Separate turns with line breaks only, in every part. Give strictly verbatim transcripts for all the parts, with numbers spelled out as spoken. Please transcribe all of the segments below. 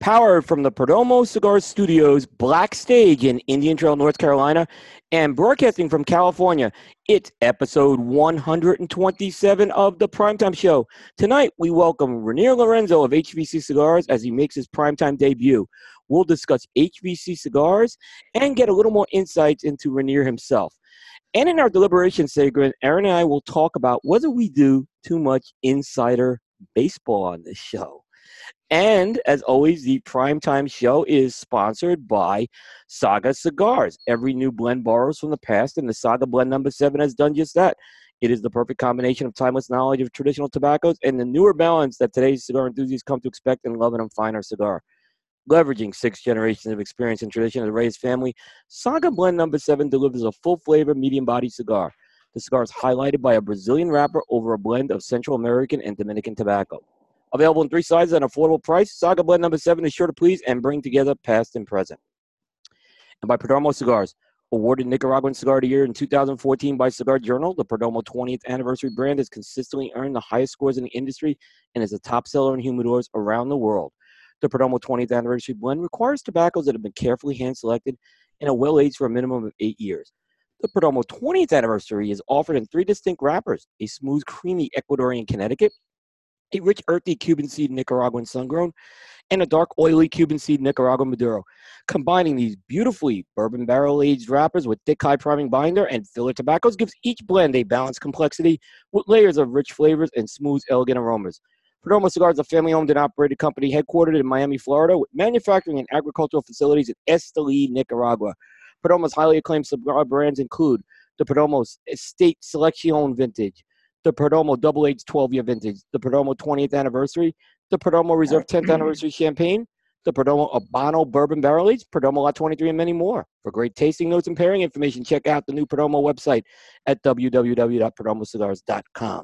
Powered from the Perdomo Cigar Studios Black Stage in Indian Trail, North Carolina, and broadcasting from California. It's episode one hundred twenty-seven of the Primetime Show. Tonight, we welcome Ranier Lorenzo of H V C Cigars as he makes his primetime debut. We'll discuss H V C cigars and get a little more insights into Ranier himself. And in our deliberation segment, Aaron and I will talk about whether we do too much insider baseball on this show. And as always, the Primetime Show is sponsored by Saga Cigars. Every new blend borrows from the past, and the Saga Blend Number seven has done just that. It is the perfect combination of timeless knowledge of traditional tobaccos and the newer balance that today's cigar enthusiasts come to expect and love in a finer cigar. Leveraging six generations of experience and tradition to raise family, Saga Blend Number seven delivers a full-flavor, medium-bodied cigar. The cigar is highlighted by a Brazilian wrapper over a blend of Central American and Dominican tobacco. Available in three sizes at an affordable price, Saga Blend Number seven is sure to please and bring together past and present. And by Perdomo Cigars, awarded Nicaraguan Cigar of the Year in two thousand fourteen by Cigar Journal, the Perdomo twentieth Anniversary brand has consistently earned the highest scores in the industry and is a top seller in humidors around the world. The Perdomo twentieth Anniversary blend requires tobaccos that have been carefully hand-selected and are well-aged for a minimum of eight years. The Perdomo twentieth Anniversary is offered in three distinct wrappers: a smooth, creamy Ecuadorian Connecticut, a rich, earthy Cuban seed Nicaraguan sun-grown, and a dark, oily Cuban seed Nicaraguan Maduro. Combining these beautifully bourbon barrel-aged wrappers with thick, high-priming binder and filler tobaccos gives each blend a balanced complexity with layers of rich flavors and smooth, elegant aromas. Perdomo Cigars is a family-owned and operated company headquartered in Miami, Florida, with manufacturing and agricultural facilities in Esteli, Nicaragua. Perdomo's highly acclaimed cigar brands include the Perdomo Estate Selección Vintage, the Perdomo Double Aged twelve-year Vintage, the Perdomo twentieth Anniversary, the Perdomo Reserve tenth Anniversary Champagne, the Perdomo Habano Bourbon Barrel Aged, Perdomo Lot twenty-three, and many more. For great tasting notes and pairing information, check out the new Perdomo website at w w w dot perdomo cigars dot com.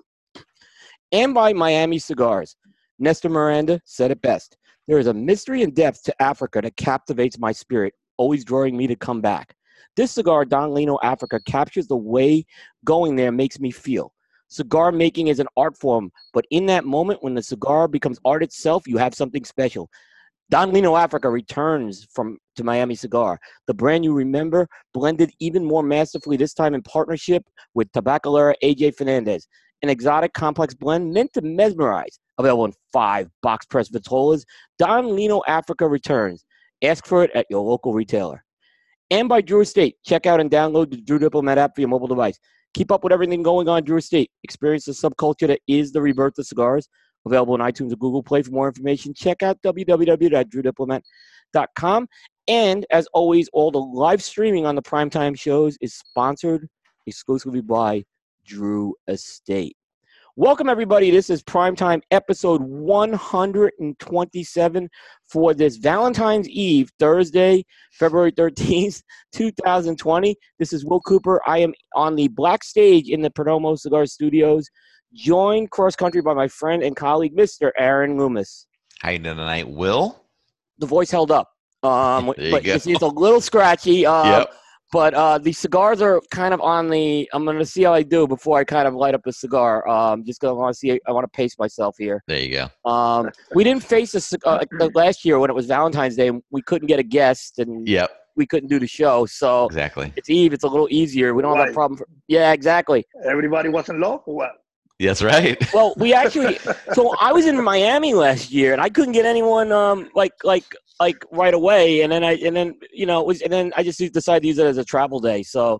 And by Miami Cigars. Nestor Miranda said it best: "There is a mystery and depth to Africa that captivates my spirit, always drawing me to come back. This cigar, Don Lino Africa, captures the way going there makes me feel. Cigar making is an art form, but in that moment when the cigar becomes art itself, you have something special. Don Lino Africa returns from to Miami Cigar. The brand you remember, blended even more masterfully, this time in partnership with Tabacalera A J Fernandez. An exotic, complex blend meant to mesmerize. Available in five box-pressed vitolas, Don Lino Africa returns. Ask for it at your local retailer." And by Drew Estate. Check out and download the Drew Diplomat app for your mobile device. Keep up with everything going on at Drew Estate. Experience the subculture that is the rebirth of cigars. Available on iTunes and Google Play. For more information, check out w w w dot drew diplomat dot com. And as always, all the live streaming on the Primetime shows is sponsored exclusively by Drew Estate. Welcome, everybody. This is Primetime episode one hundred twenty-seven for this Valentine's Eve, Thursday, February thirteenth, two thousand twenty. This is Will Cooper. I am on the Black Stage in the Perdomo Cigar Studios, joined cross-country by my friend and colleague, Mister Aaron Loomis.
How you doing tonight, Will?
The voice held up, um,
there you
but
go.
you see it's a little scratchy. Uh,
Yep.
But uh, the cigars are kind of on the – I'm going to see how I do before I kind of light up the cigar. Um, just because I want to see – I want to pace myself here.
There you go.
Um, we didn't face a cigar uh, last year when it was Valentine's Day. And we couldn't get a guest, and
Yep.
we couldn't do the show. So
Exactly.
it's Eve. It's a little easier. We don't have
Right.
that problem. For, yeah, exactly.
Everybody was in love or what?
That's right.
Well, we actually – so I was in Miami last year, and I couldn't get anyone um, like like – like right away, and then I and then you know it was and then I just decided to use it as a travel day. So,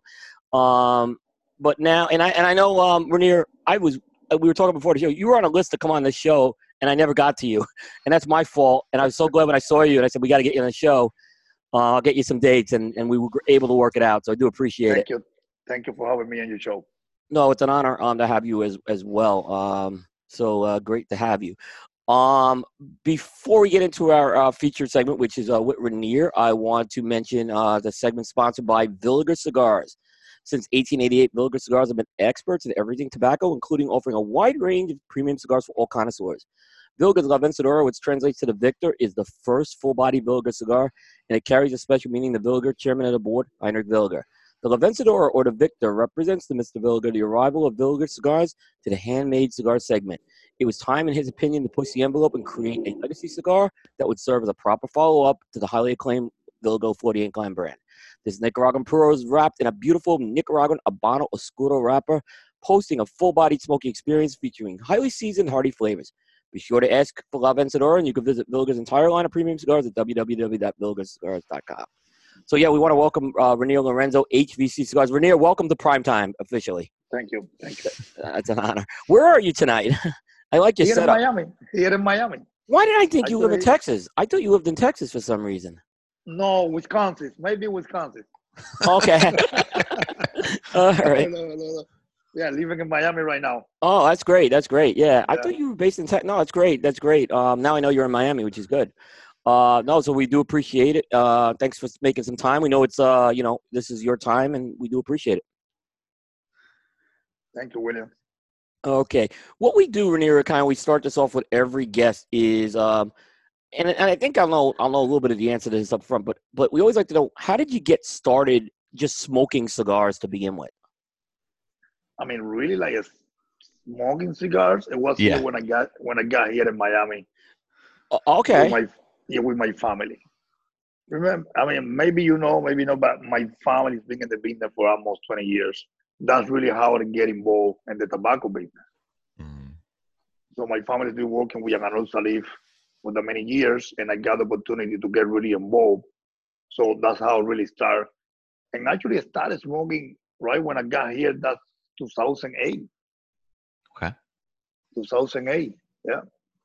um, but now and I and I know um, Ranier, I was we were talking before the show. You were on a list to come on this show, and I never got to you, and that's my fault. And I was so glad when I saw you, and I said we got to get you on the show. Uh, I'll get you some dates, and and we were able to work it out. So I do appreciate
Thank
it.
you. Thank you for having me on your show.
No, it's an honor um to have you as as well. Um, so uh, great to have you. Um, before we get into our uh, featured segment, which is uh, with Ranier, I want to mention uh, the segment sponsored by Villiger Cigars. Since eighteen eighty-eight, Villiger Cigars have been experts in everything tobacco, including offering a wide range of premium cigars for all connoisseurs. Villiger's La Vencedora, which translates to the Victor, is the first full-body Villiger cigar, and it carries a special meaning to Villiger, chairman of the board, Heinrich Villiger. The La Vencedora, or the Victor, represents the Mister Villiger, the arrival of Villiger cigars to the handmade cigar segment. It was time, in his opinion, to push the envelope and create a legacy cigar that would serve as a proper follow-up to the highly acclaimed Vilgo forty-eight Climb brand. This Nicaraguan Puro is wrapped in a beautiful Nicaraguan Habano Oscuro wrapper, posting a full-bodied smoky experience featuring highly seasoned, hearty flavors. Be sure to ask for La Vencedora, and you can visit Vilga's entire line of premium cigars at w w w dot vilgas cigars dot com. So, yeah, we want to welcome uh, Ranier Lorenzo, H V C Cigars. Ranier, welcome to Primetime officially.
Thank you. Thank you.
Uh, it's an honor. Where are you tonight? I like your
Here in
setup.
Miami. Here in Miami.
Why did I think you live in
Actually-
Texas? I thought you lived in Texas for some reason.
No, Wisconsin. Maybe Wisconsin.
Okay. All right.
No, no, no, no. Yeah, living in Miami right now.
Oh, that's great. That's great. Yeah, I
Yeah.
thought you were based in Texas. No, that's great. That's great. Um, now I know you're in Miami, which is good. Uh, no, so we do appreciate it. Uh, thanks for making some time. We know it's uh, you know, this is your time, and we do appreciate it.
Thank you, William.
Okay. What we do, Ranier, kind of, we start this off with every guest is, um, and, and I think I'll know I'll know a little bit of the answer to this up front, but but we always like to know, how did you get started just smoking cigars to begin with?
I mean, really, like a smoking cigars. It was
Yeah.
here when I got when I got here in Miami.
Uh, okay.
With my, yeah, with my family. Remember, I mean, maybe you know, maybe not, but my family's been in the business for almost twenty years. That's really how to get involved in the tobacco business.
Mm.
So my family's been working with Yanganol Salif for the many years, and I got the opportunity to get really involved. So that's how it really started. And actually, I started smoking right when I got here. That's two thousand eight.
Okay.
two thousand eight. Yeah.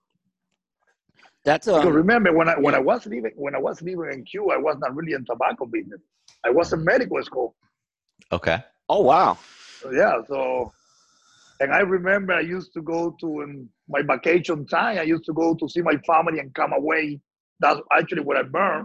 That's
Because
um.
remember, when I when
yeah.
I was living when I was living in Cuba, I was not really in tobacco business. I was in medical school.
Okay.
Oh wow.
Yeah. So, and I remember I used to go to in my vacation time. I used to go to see my family and come away. That's actually what I burned.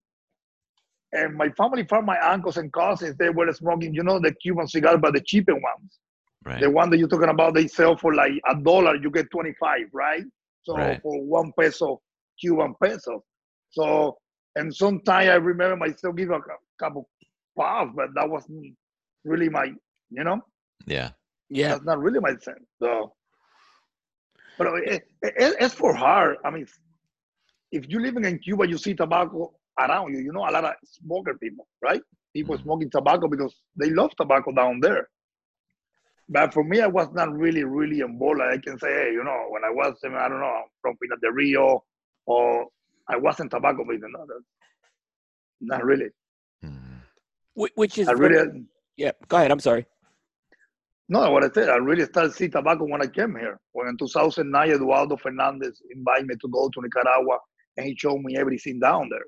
And my family, from my uncles and cousins, they were smoking, you know, the Cuban cigars, but the cheaper ones.
Right.
The one that you're talking about, they sell for like a dollar, you get twenty-five, right? So
Right.
for one peso, Cuban peso. So, and sometimes I remember myself give a cou- couple puffs, but that wasn't really my, you know,
Yeah.
Yeah.
that's not really my sense. So, but it, it, it's for hard. I mean, if you're living in Cuba, you see tobacco around you. You know, a lot of smoker people, right? People
Mhm.
smoking tobacco because they love tobacco down there. But for me, I was not really, really involved. Like I can say, hey, you know, when I was, I don't know, from Pinar del Rio, or I wasn't tobacco business. No, that- not really.
Mm.
Wh- Which is
I
very,
really,
yeah. Go ahead. I'm sorry.
no, what I said, I really started see tobacco when I came here. When in two thousand nine, Eduardo Fernandez invited me to go to Nicaragua, and he showed me everything down there.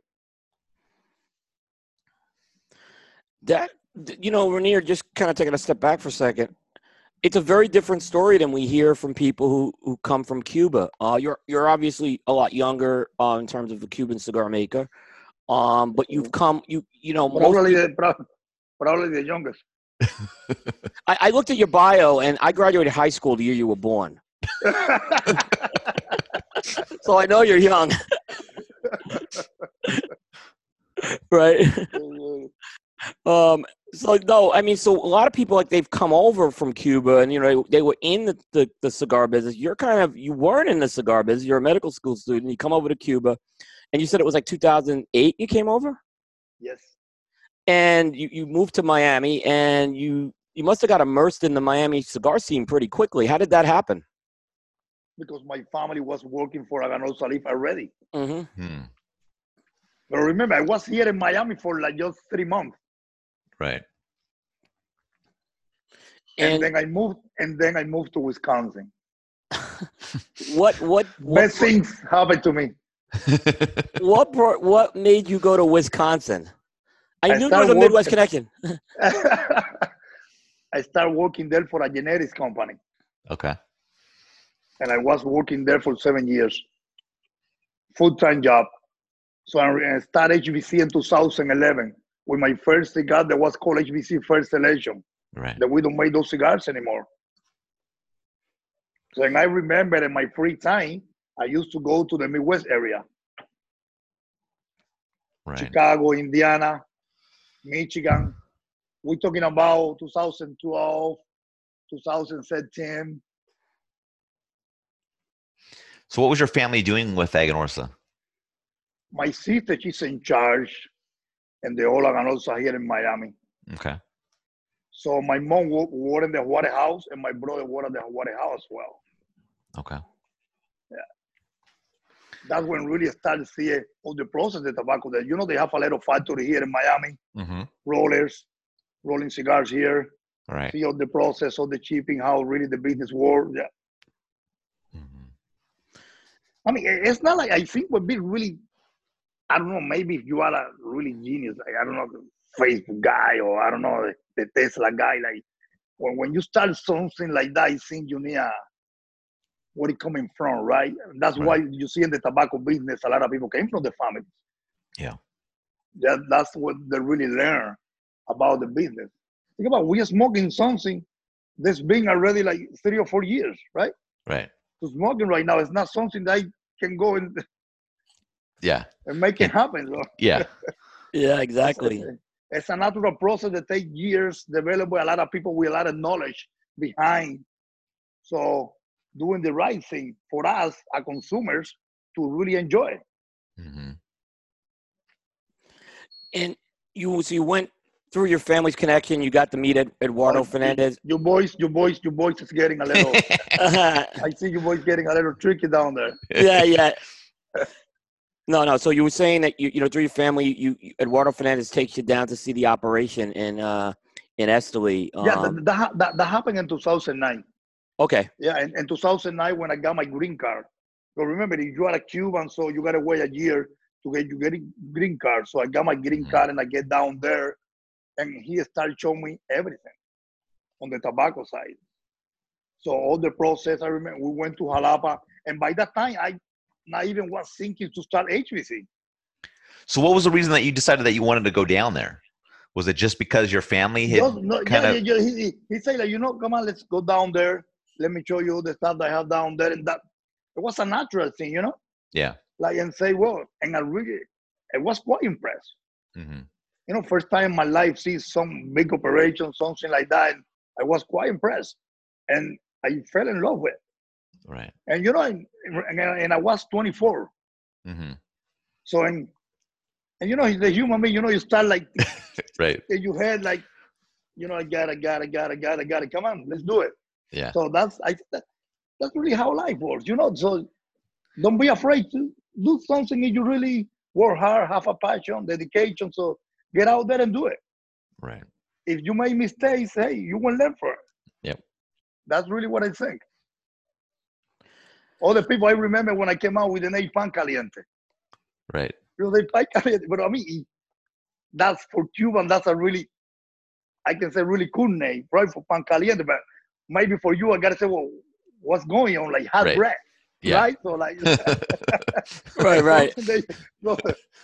That you know, Ranier, just kind of taking a step back for a second. It's a very different story than we hear from people who, who come from Cuba. Uh, you're you're obviously a lot younger uh, in terms of a Cuban cigar maker, um, but you've come you you know most
Probably,
people,
the, prob- probably the youngest.
I, I looked at your bio and I graduated high school the year you were born, so I know you're young, right? Um, so no, I mean, so a lot of people, like, they've come over from Cuba and, you know, they, they were in the, the, the cigar business. You're kind of, you weren't in the cigar business. You're a medical school student. You come over to Cuba and you said it was like two thousand eight you came over
Yes.
and you, you moved to Miami and you, you must have got immersed in the Miami cigar scene pretty quickly. How did that happen?
Because my family was working for Aganol Salif already.
Mm-hmm.
Hmm.
But remember, I was here in Miami for like just three months.
Right.
And,
And
then I moved and then I moved to Wisconsin.
what, what, what,
Bad things happened to me.
what, brought, what made you go to Wisconsin? I,
I
knew there was
started
a Midwest
working-
connection.
I started working there for a genetics company.
Okay.
And I was working there for seven years. Full-time job. So I started H B C in two thousand eleven with my first cigar that was called H B C First Selection.
Right.
That we don't make those cigars anymore. So and I remember in my free time, I used to go to the Midwest area.
Right.
Chicago, Indiana, Michigan. We're talking about two thousand twelve, two thousand thirteen.
So what was your family doing with Aganorsa?
My sister, she's in charge, and the Ola Aganorsa here in Miami.
Okay.
So my mom worked in the Juarez house, and my brother worked in the Juarez house as well.
Okay.
Yeah. That's when really started seeing all the process of tobacco. That you know they have a little factory here in Miami,
Mm-hmm.
rollers, rolling cigars here.
All right.
See all the process, all the shipping, how really the business works. Yeah.
Mm-hmm.
I mean, it's not like I think would be really. I don't know. Maybe if you are a really genius, like I don't know, Facebook guy or I don't know the Tesla guy. Like when when you start something like that, I think you need a where it coming from, right? That's
Right.
why you see in the tobacco business, a lot of people came from the families.
Yeah.
That, that's what they really learn about the business. Think about we are smoking something that's been already like three or four years, right?
Right.
So smoking right now is not something that I can go and,
Yeah.
and make
Can-
it happen. So
Yeah.
Yeah, exactly.
it's, it's a natural process that takes years, develop a lot of people with a lot of knowledge behind. So doing the right thing for us as consumers to really enjoy.
Mm-hmm.
And you, so you went through your family's connection. You got to meet Ed, Eduardo
Oh,
Fernandez.
Your voice, your voice, your voice is getting a little. I see your voice getting a little tricky down there.
yeah, yeah. No, no. So you were saying that you, you know, through your family, you, you Eduardo Fernandez takes you down to see the operation in uh in Esteli. Um,
Yeah, that, that, that, that happened in two thousand nine.
Okay.
Yeah, in, in two thousand nine when I got my green card. So remember, if you are a Cuban, so you gotta wait a year to get you getting green card. So I got my green
Mhm.
card and I get down there, and he started showing me everything on the tobacco side. So all the process, I remember we went to Jalapa, and by that time I not even was thinking to start H V C.
So what was the reason that you decided that you wanted to go down there? Was it just because your family had
Just, no,
kind
yeah,
of?
yeah, yeah. He, he, he said, like, you know, come on, let's go down there. Let me show you the stuff I have down there. And that it was a natural thing, you know,
Yeah.
like and say, well, and I really, I was quite impressed.
Mm-hmm.
You know, first time in my life see some big operation, something like that. And I was quite impressed, and I fell in love with it.
Right.
And you know, and, and, and I was twenty-four.
Mm-hmm.
So and and you know, he's a human being. You know, you start like
Right.
in your head, like, you know, I gotta, gotta, gotta, gotta, gotta. Come on, let's do it.
Yeah.
So that's I that, that's really how life works, you know. So don't be afraid to do something if you really work hard, have a passion, dedication. So get out there and do it.
Right.
If you make mistakes, hey, you will learn from it.
Yep.
That's really what I think. All the people I remember when I came out with the name Pan Caliente.
Right.
You know, they Pan Caliente, but I mean, that's for Cuban. That's a really, I can say, really cool name, right? For Pan Caliente, but maybe for you, I gotta say, well, what's going on? Like hot
Right.
bread,
Yeah.
right? So like,
Right, right.
they, so,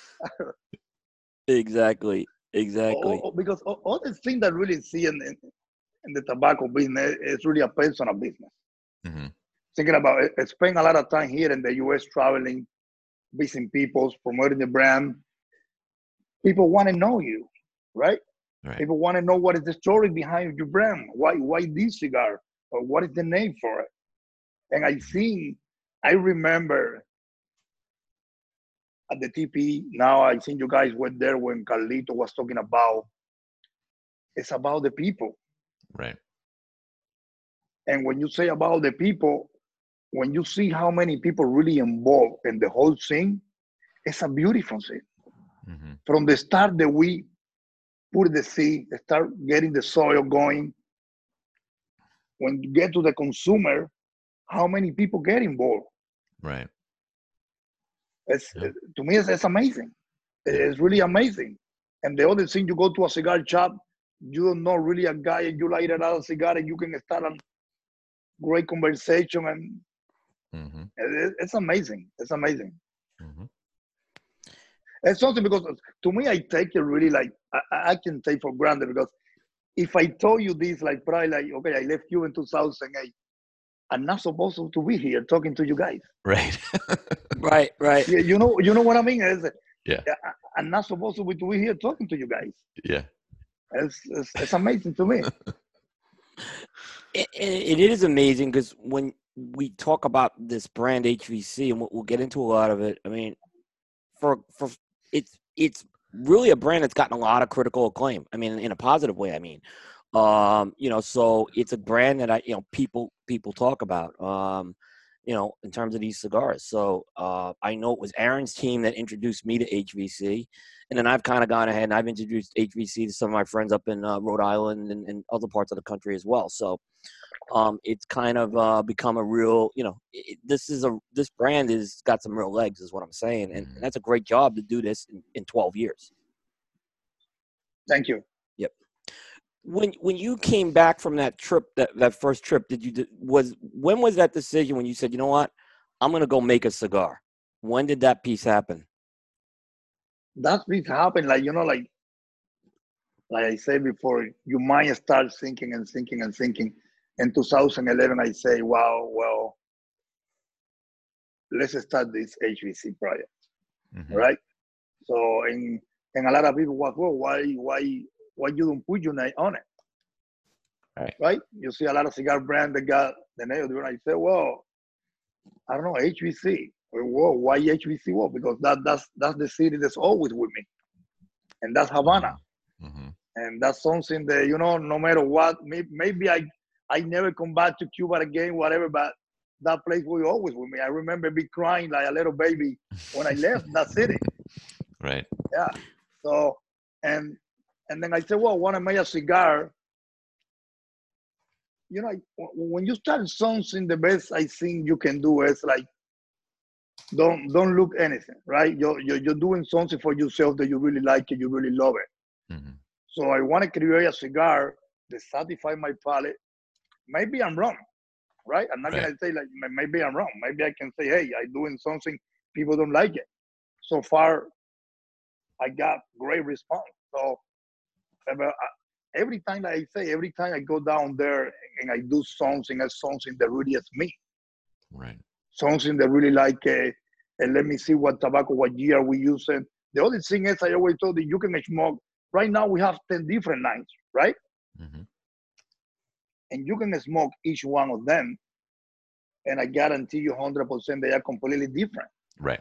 Exactly. Exactly.
oh, oh, because all, all the thing that really see in, in, in the tobacco business is really a personal business.
Mm-hmm.
Thinking about it, I spend a lot of time here in the U S traveling, visiting people, promoting the brand. People want to know you, right?
Right.
People want to know what is the story behind your brand. Why why this cigar? Or what is the name for it? And I think, I remember at the T P, now I think you guys were there when Carlito was talking about, it's about the people.
Right.
And when you say about the people, when you see how many people really involved in the whole thing, it's a beautiful thing.
Mm-hmm.
From the start that we put the seed, start getting the soil going, when you get to the consumer, how many people get involved?
Right.
It's,
Yeah.
To me, it's, it's amazing. It's really amazing. And the other thing, you go to a cigar shop, you don't know really a guy, and you light another cigar, and you can start a great conversation, and
Mm-hmm.
it, it's amazing. It's amazing.
Mm-hmm.
It's something because to me, I take it really like, I, I can take for granted, because if I told you this, like probably like, okay, I left you in two thousand eight, I'm not supposed to be here talking to you guys.
Right.
Right, right.
Yeah, you know, you know what I mean? It's,
Yeah.
I, I'm not supposed to be, to be here talking to you guys.
Yeah.
It's, it's, it's amazing to me.
It, it, it is amazing because when we talk about this brand H V C, and we'll, we'll get into a lot of it. I mean, for for it's it's really a brand that's gotten a lot of critical acclaim. I mean, in a positive way. I mean, um, you know, so it's a brand that I you know people people talk about. Um, you know, in terms of these cigars. So uh, I know it was Aaron's team that introduced me to H V C, and then I've kind of gone ahead and I've introduced H V C to some of my friends up in uh, Rhode Island and, and other parts of the country as well. So um, it's kind of uh, become a real, you know, it, this is a this brand is got some real legs, is what I'm saying, and, and that's a great job to do this in, in twelve years.
Thank you.
Yep. When when you came back from that trip, that, that first trip, did you was when was that decision when you said, you know what, I'm gonna go make a cigar? When did that piece happen?
That piece happened, like you know, like like I said before, your mind starts thinking and thinking and thinking. In two thousand eleven, I say, wow, well, let's start this H V C project, mm-hmm. right? So, and and a lot of people was, well, why why why you don't put your name on it?
Right.
Right? You see a lot of cigar brands that got the name of the brand. I say, well, I don't know, H V C. Well, why H V C? Well, because that that's that's the city that's always with me, and that's Havana, mm-hmm. and that's something that, you know, no matter what, maybe, maybe I I never come back to Cuba again, whatever, but that place will always with me. I remember be crying like a little baby when I left that city.
Right.
Yeah. So, and and then I said, well, I want to make a cigar. You know, when you start something, the best I think you can do is like, don't don't look anything, right? You're, you're, you're doing something for yourself that you really like it, you really love it. Mm-hmm. So I want to create a cigar that satisfies my palate. Maybe I'm wrong, right? I'm not right. going to say like, maybe I'm wrong. Maybe I can say, hey, I'm doing something, people don't like it. So far, I got great response. So every time I say, every time I go down there and I do something, it's something that really is me.
Right.
Something that really like, uh, and let me see what tobacco, what year we use it. The other thing is, I always told you, you can smoke. Right now, we have ten different lines, right? Mm-hmm. And you can smoke each one of them, and I guarantee you one hundred percent they are completely different.
Right.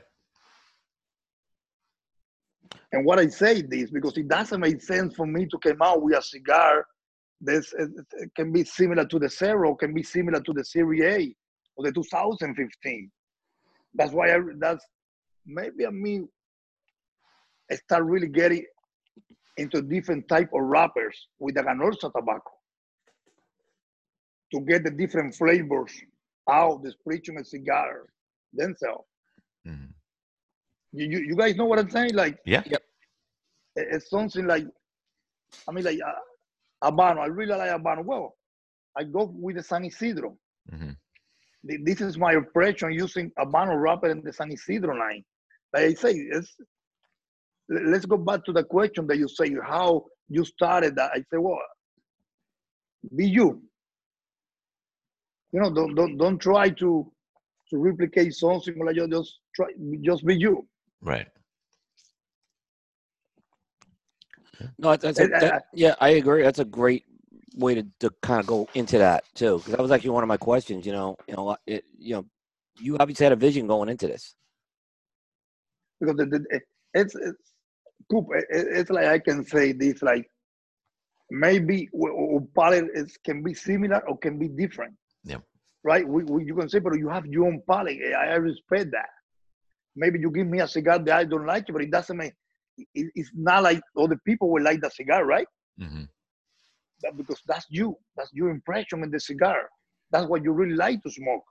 And what I say this, because it doesn't make sense for me to come out with a cigar that can be similar to the Zero, can be similar to the Series A or the two thousand fifteen. That's why I, that's, maybe I mean, I start really getting into different type of wrappers with the Ganorsa tobacco to get the different flavors out, the split and cigar themselves. Mm-hmm. You, you you guys know what I'm saying? Like,
yeah,
yep. It's something like, I mean, like uh, Habano. I really like Habano. Well, I go with the San Isidro. Mm-hmm. This is my impression using Habano wrapper in the San Isidro line. Like I say, it's, let's go back to the question that you say, how you started that. I say, well, be you. You know, don't don't don't try to to replicate something. Like you just try, just be you.
Right.
No, that's a, that, yeah, I agree. That's a great way to, to kind of go into that too, because that was actually one of my questions. You know, you know, it, you know, you obviously had a vision going into this.
Because the, the, it's it's it's like I can say this, like maybe palate is can be similar or can be different.
Yeah.
Right. We, we you can say, but you have your own palate. I, I respect that. Maybe you give me a cigar that I don't like it, but it doesn't make. It, it's not like other people will like the cigar, right? Mm-hmm. That, because that's you. That's your impression in the cigar. That's what you really like to smoke.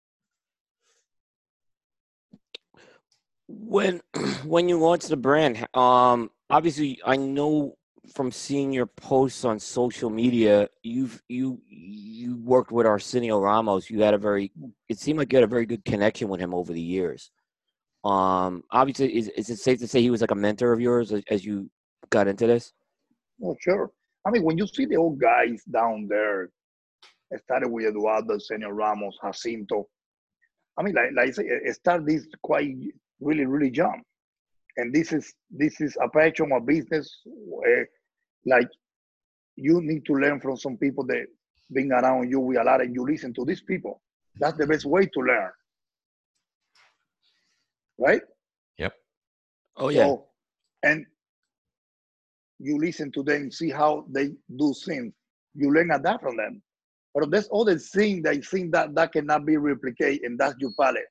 When when you launched the brand, um, obviously I know from seeing your posts on social media, you've you you worked with Arsenio Ramos. You had a very, it seemed like you had a very good connection with him over the years. Um, obviously, is is it safe to say he was like a mentor of yours as, as you got into this?
Oh, sure. I mean, when you see the old guys down there, I started with Eduardo, Arsenio Ramos, Jacinto. I mean, like, like I say, it started this quite really, really young. And this is this is a passion or business where, like, you need to learn from some people that being around you with a lot, and you listen to these people. That's the best way to learn, right?
Yep.
Oh yeah.
So, and you listen to them, see how they do things. You learn a that from them. But there's other thing that I think that that cannot be replicated, and that's your palate,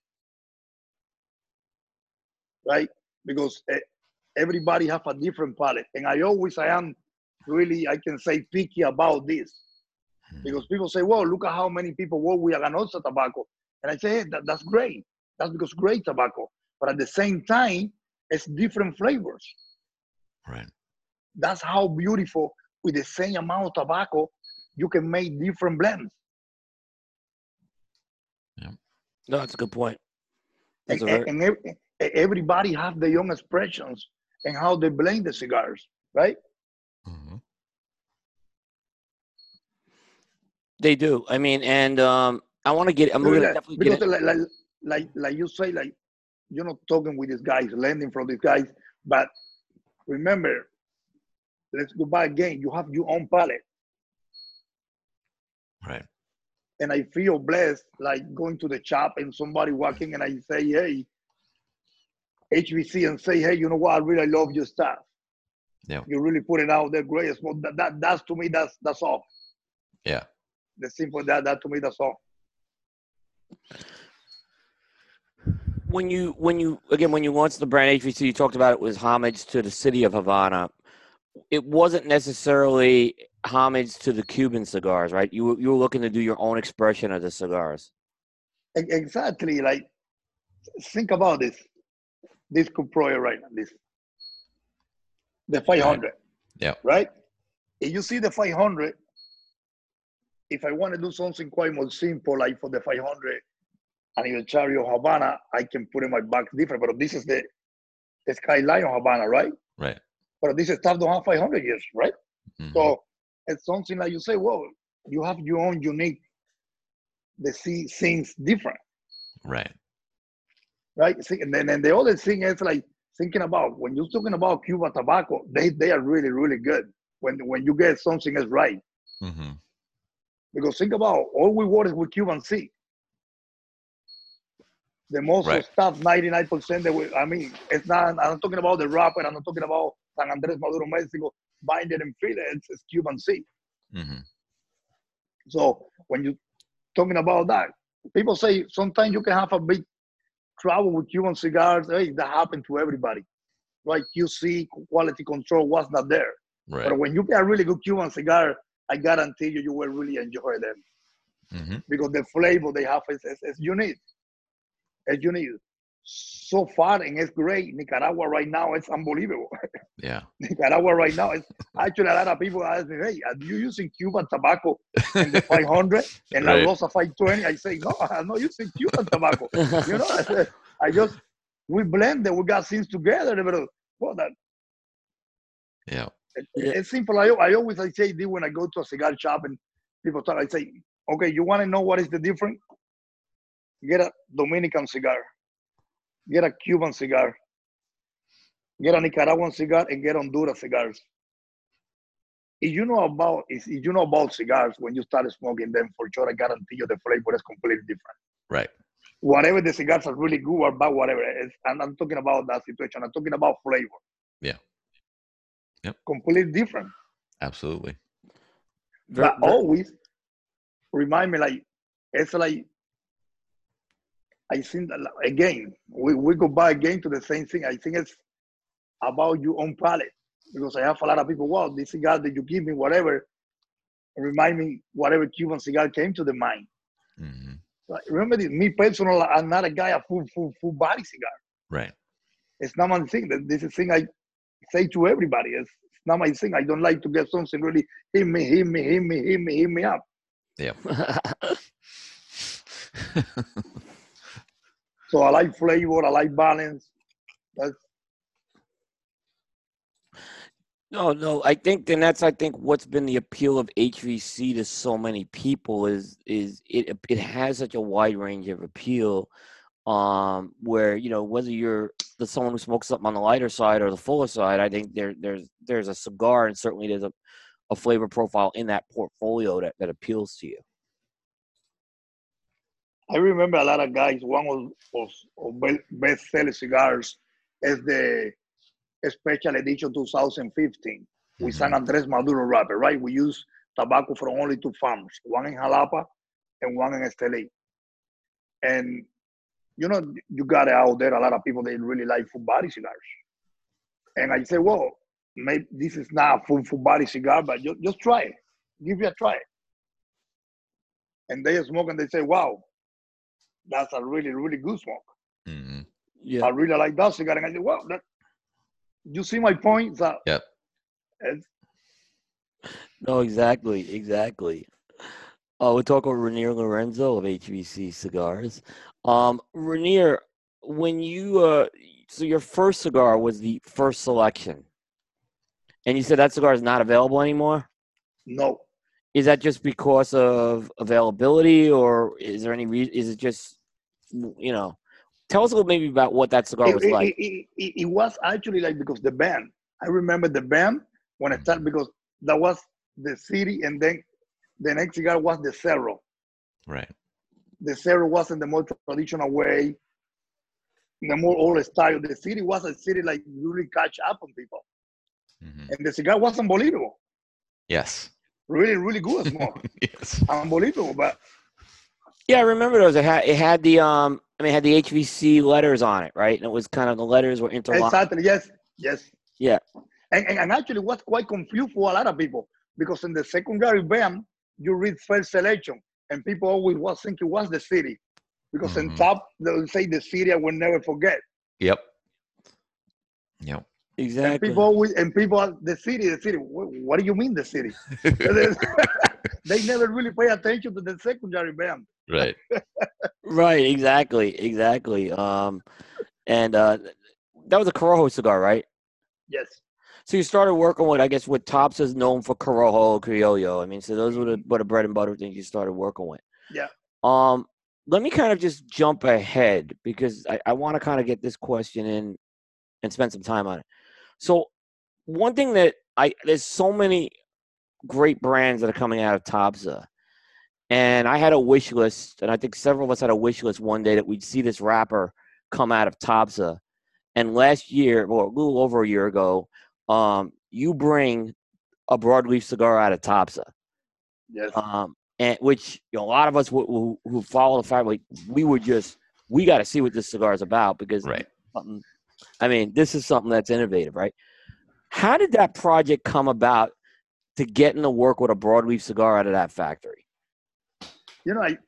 right? Because uh, everybody have a different palate, and I always I am really I can say picky about this because people say, "Well, look at how many people work with Aganosa tobacco," and I say, hey, that, "That's great. That's because great tobacco." But at the same time, it's different flavors.
Right.
That's how beautiful with the same amount of tobacco you can make different blends.
Yeah.
No, that's a good point.
And,
That's a very,
and every, everybody have their own expressions and how they blend the cigars, right?
Mm-hmm.
they do. I mean, and um, I want to get. I'm going to definitely
Because
get it.
like, like, like, like you say, like you're not talking with these guys, learning from these guys, but remember, let's go back again. You have your own palate.
Right.
And I feel blessed, like going to the shop and somebody walking and I say, hey, H V C, and say, hey, you know what? I really love your stuff.
Yeah.
You really put it out there great. Well, that, that that's to me, that's that's all.
Yeah.
The simple that that to me, that's all.
When you when you again when you launched the brand H V C, you talked about it was homage to the city of Havana. It wasn't necessarily homage to the Cuban cigars, right? You were- you were looking to do your own expression of the cigars.
E- Exactly. Like think about this. This Cupro right now, this the five hundred.
Yeah.
Right? If you see the five hundred, if I want to do something quite more simple, like for the five hundred Aniversario Havana, I can put in my box different. But this is the, the Skyline of Havana, right?
Right.
But this stuff don't have five hundred years, right?
Mm-hmm.
So it's something like you say, well, you have your own unique, the see things different,
Right.
right? See, and then and the other thing is like thinking about when you're talking about Cuba tobacco, they they are really really good when when you get something that's right.
Mm-hmm.
Because think about all we work is with Cuban C. The most
Right.
of stuff, ninety-nine percent that we, I mean, it's not, I'm not talking about the wrapper, I'm not talking about San Andres Maduro, Mexico, bind it and fill it, it's, it's Cuban C.
Mm-hmm.
So when you're talking about that, people say sometimes you can have a big trouble with Cuban cigars. Hey, that happened to everybody, right? Q C, quality control was not there.
Right.
But when you get a really good Cuban cigar, I guarantee you, you will really enjoy them.
Mm-hmm.
Because the flavor they have is, is, is unique. It's unique. So far, and it's great. Nicaragua right now, it's unbelievable.
Yeah.
Nicaragua right now, it's actually a lot of people ask me, hey, are you using Cuban tobacco in the five hundred and
Right.
La Rosa five twenty? I say, no, I'm not using Cuban tobacco. You know, I, said, I just, we blend it, we got things together. But, well, that,
Yeah.
it,
Yeah.
it's simple. I, I always I say this when I go to a cigar shop and people talk, I say, okay, you want to know what is the difference? Get a Dominican cigar, get a Cuban cigar, get a Nicaraguan cigar, and get Honduras cigars. If you know about if you know about cigars when you start smoking them, for sure, I guarantee you the flavor is completely different.
Right.
Whatever the cigars are really good or bad, whatever it is, and I'm talking about that situation. I'm talking about flavor.
Yeah. Yep.
Completely different.
Absolutely.
Ver-
But
ver-
always remind me like it's like I think that, again, we, we go back again to the same thing. I think it's about your own palate. Because I have a lot of people, wow, this cigar that you give me, whatever, remind me whatever Cuban cigar came to the mind.
Mm-hmm.
Like, remember this, me personally, I'm not a guy a full, full, full body cigar.
Right.
It's not my thing. This is a thing I say to everybody. It's, it's not my thing. I don't like to get something really hit me, hit me, hit me, hit me, hit me up.
Yeah.
So I like flavor, I like balance. That's
No, no. I think, and that's I think what's been the appeal of H V C to so many people is is it it has such a wide range of appeal, um, where you know whether you're the someone who smokes something on the lighter side or the fuller side, I think there there's there's a cigar and certainly there's a, a flavor profile in that portfolio that, that appeals to you.
I remember a lot of guys. One of of, of best selling cigars is the special edition twenty fifteen with
Mhm.
San Andres Maduro wrapper. Right, we use tobacco from only two farms, one in Jalapa and one in Esteli. And you know, you got out there a lot of people they really like full body cigars. And I say, well, maybe this is not a full full body cigar, but just, just try it. Give it a try. And they smoke and they say, wow, that's a really, really good smoke.
Mhm.
Yeah.
I really like that cigar. And I say, well, that, you see my point? So
Yep.
it's,
No, exactly, exactly. Uh, we're talking with Rainier Lorenzo of H V C Cigars. Um, Rainier, when you uh, so your first cigar was the first selection, and you said that cigar is not available anymore.
no.
Is that just because of availability, or is there any reason? Is it just, you know, tell us a little maybe about what that cigar
It,
was
it,
like.
it, it, it was actually like because the band, I remember the band when I started
Mhm.
because that was the city and then the next cigar was the Cerro.
Right.
The Cerro was in the more traditional way, in the more old style. The city was a city like really catch up on people.
Mhm.
And the cigar was unbelievable.
Yes.
Really, really good smoke.
Yes.
Unbelievable. But
Yeah, I remember those. It had it had the um, I mean, it had the H V C letters on it, right? And it was kind of the letters were interlocked.
exactly, yes, yes.
Yeah.
And, and, and actually was quite confused for a lot of people because in the secondary band, you read first selection and people always was thinking was the city. Because in
Mhm.
top, they'll say the city I will never forget.
Yep. Yep.
And
Exactly.
people always, and people, are, the city, the city. What, what do you mean the city? They never really pay attention to the secondary band.
Right.
Right, exactly, exactly. Um, and uh, that was a Corojo cigar, right?
Yes.
So you started working with, I guess, what Tops is known for, Corojo, Criollo. I mean, so those were the, were the bread and butter things you started working with.
Yeah.
Um, let me kind of just jump ahead because I, I want to kind of get this question in and spend some time on it. So one thing that I there's so many great brands that are coming out of Topsa. And I had a wish list, and I think several of us had a wish list one day that we'd see this wrapper come out of Topsa. And last year, well, a little over a year ago, um, you bring a broadleaf cigar out of Topsa,
Yes.
um, and which you know, a lot of us who, who, who follow the family, we were just we got to see what this cigar is about because
Right.
something. I mean, this is something that's innovative, right? How did that project come about to getting to work with a broadleaf cigar out of that factory?
You know, I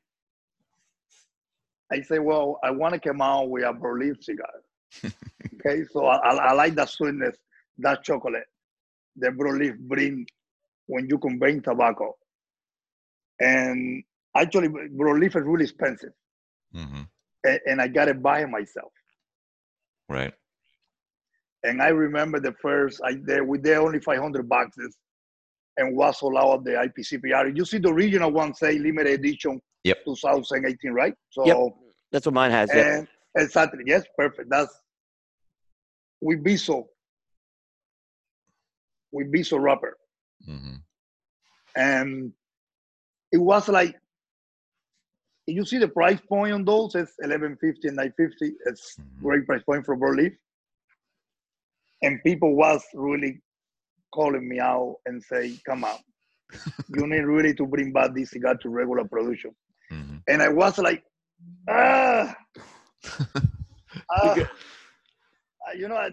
I say, well, I want to come out with a broadleaf cigar. Okay, so I, I, I like that sweetness, that chocolate, the broadleaf bring when you combine tobacco. And actually, broadleaf is really expensive,
Mhm.
and, and I got to buy it myself.
Right.
And I remember the first, I there we did only five hundred boxes, and was sold out of the I P C P R. You see the original one say limited edition
Yep.
twenty eighteen, right? So,
Yep. That's what mine has. Yep.
and exactly, yes, perfect. That's with Biso, with Biso wrapper.
Mhm.
And it was like, you see the price point on those, it's eleven fifty and nine fifty. It's
Mhm.
great price point for broadleaf. And people was really calling me out and say, come on, you need really to bring back this cigar to regular production.
Mhm.
And I was like, ah, ah you know, I,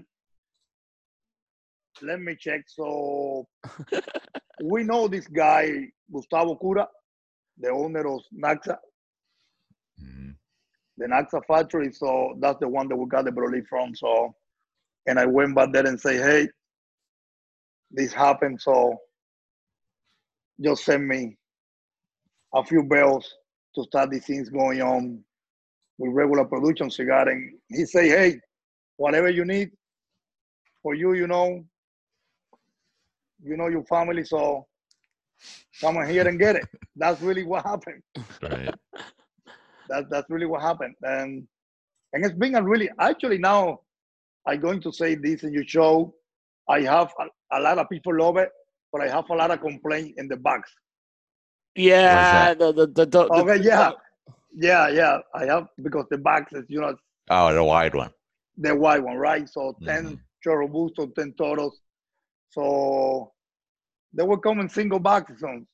let me check. So we know this guy, Gustavo Cura, the owner of Naxa,
Mhm.
the Naxa factory. So that's the one that we got the broadleaf from. So, and I went back there and say, hey, this happened. So just send me a few bells to start these things going on with regular production cigar. And he say, hey, whatever you need for you, you know, you know your family. So come on here and get it. That's really what happened.
Right.
That, that's really what happened. And and it's been a really, actually now I'm going to say this in your show. I have a, a lot of people love it, but I have a lot of complaint in the box.
Yeah.
that?
The the the, the, the
Okay, yeah. Yeah, yeah. I have because the box is, you know,
Oh, the wide one.
the white one, right? So
Mhm.
ten Chorobusto, ten Toros. So they will come in single boxes. On.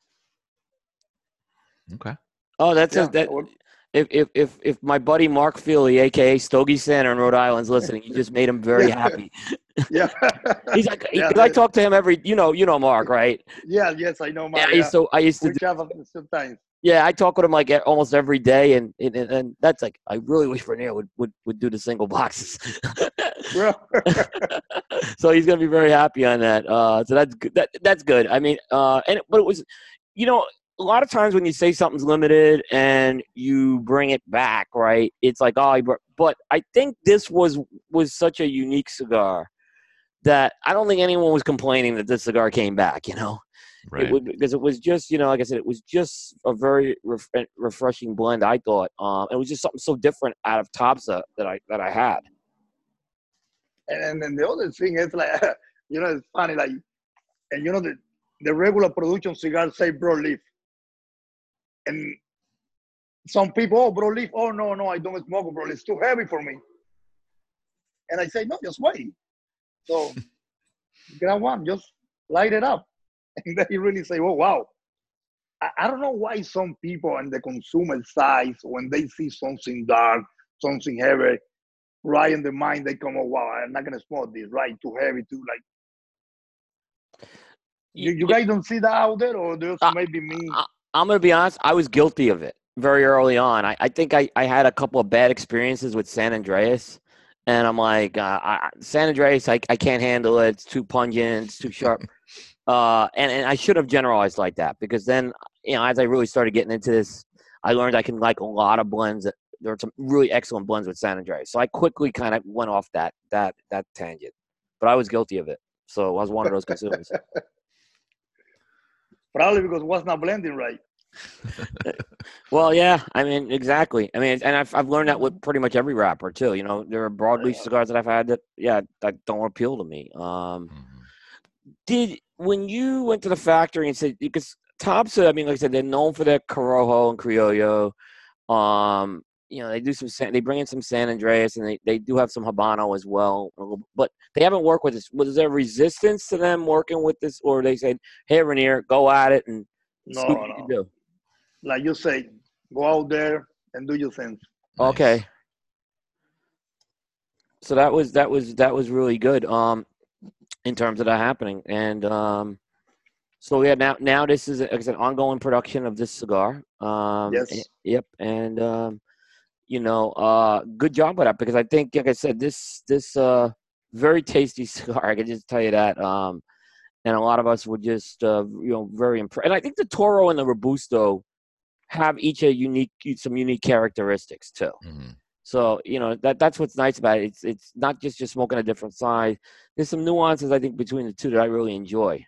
Okay.
Oh, that's a,
Yeah,
that.
they will-
If, if if if my buddy Mark Feely, aka Stogie Santa in Rhode Island, is listening, you just made him very
yeah,
happy.
yeah,
He's like,
yeah,
because I
they,
talk to him every, you know, you know Mark, right?
yeah. Yes, I know,
Yeah,
Mark.
I used
Yeah,
to, I used to
we
do,
have sometimes.
yeah, I talk with him like e- almost every day, and and, and that's like, I really wish Rainier would would, would do the single boxes. So he's gonna be very happy on that. Uh, so that's good. That that's good. I mean, uh, and but it was, you know, a lot of times when you say something's limited and you bring it back, right? It's like, oh, I br- but I think this was was such a unique cigar that I don't think anyone was complaining that this cigar came back. You know, it
Right.
would because it was just, you know, like I said, it was just a very ref- refreshing blend. I thought um, it was just something so different out of Topsa that I that I had.
And then the other thing is like, you know, it's funny, like, and you know, the, the regular production cigars say broadleaf. And some people, oh, broadleaf, oh, no, no, I don't smoke broadleaf. It's too heavy for me. And I say, no, just wait. So grab one, just light it up. And they really say, oh, wow. I, I don't know why some people on the consumer side, when they see something dark, something heavy, right in the mind, they come, oh, wow, I'm not going to smoke this, right? Too heavy, too, like,
Y-
you, you
y-
guys don't see that out there, or just
I,
maybe me?
I, I'm gonna be honest. I was guilty of it very early on. I, I think I, I had a couple of bad experiences with San Andreas, and I'm like, uh, I, San Andreas, I, I can't handle it. It's too pungent. It's too sharp. Uh, and, and I should have generalized like that because then, you know, as I really started getting into this, I learned I can like a lot of blends. That, there are some really excellent blends with San Andreas. So I quickly kind of went off that that that tangent, but I was guilty of it. So I was one of those consumers.
Probably because it was not blending right.
Well, yeah, I mean, exactly. I mean, and I've I've learned that with pretty much every rapper too. You know, there are broadleaf
Yeah.
cigars that I've had that, yeah, that don't appeal to me. Um,
Mhm.
did when you went to the factory and said because Thompson, I mean, like I said, they're known for their Corojo and Criollo. Um, you know, they do some San, they bring in some San Andreas, and they, they do have some Habano as well. But they haven't worked with this. Was there resistance to them working with this, or they said, "Hey, Rainier, go at it and see what
No,
you can
no.
do"?
Like you say, go out there and do your thing.
Nice.
Okay. So that was that was that was really good um in terms of that happening. And um so yeah, now now this is like I said, ongoing production of this cigar. Um eh,
Yes.
yep, and um you know, uh good job with that because I think like I said, this this uh very tasty cigar, I can just tell you that. Um and a lot of us were just uh you know very impressed. And I think the Toro and the Robusto have each a unique some unique characteristics too.
Mhm.
So you know that that's what's nice about it. It's it's not just just smoking a different size. There's some nuances I think between the two that I really enjoy.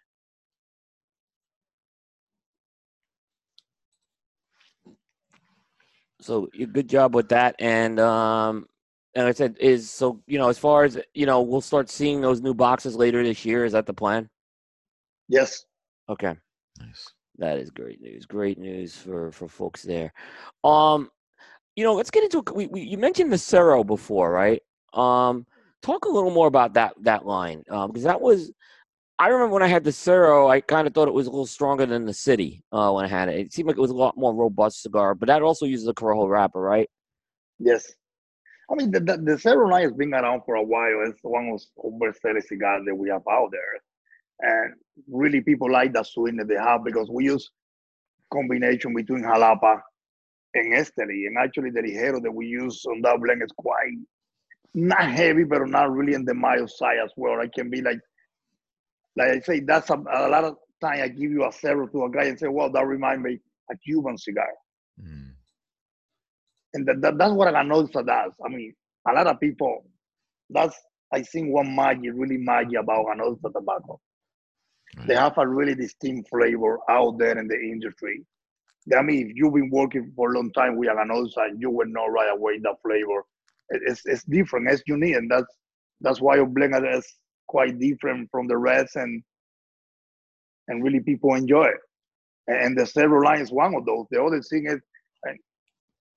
So you good job with that. And um, and like I said is so you know as far as you know we'll start seeing those new boxes later this year. Is that the plan?
Yes.
Okay,
Nice.
that is great news. Great news for for folks there. Um, you know, let's get into we, we you mentioned the Cero before, right? Um, talk a little more about that that line um, because that was I remember when I had the Cero, I kind of thought it was a little stronger than the City uh, when I had it. It seemed like it was a lot more robust cigar, but that also uses a Corojo wrapper, right?
Yes. I mean, the, the, the Zero Line has been around for a while. It's one of the best selling cigars that we have out there. And really, people like that sweetness they have because we use combination between Jalapa and Esteli. And actually, the Ligero that we use on that blend is quite not heavy, but not really in the mild side as well. It can be like, like I say, that's a, a lot of time I give you a Zero to a guy and say, well, that reminds me a Cuban cigar.
Mm.
And that, that, that's what a Ganosa does. I mean, a lot of people, that's, I think, one magic, really magic about Ganosa tobacco. They
Right.
have a really distinct flavor out there in the industry. I mean, if you've been working for a long time with a Ganosa, you will know right away that flavor. It- It's, it's different, it's unique, and that's that's why your blend is quite different from the rest, and and really people enjoy it. And the Zero Line is one of those. The other thing is,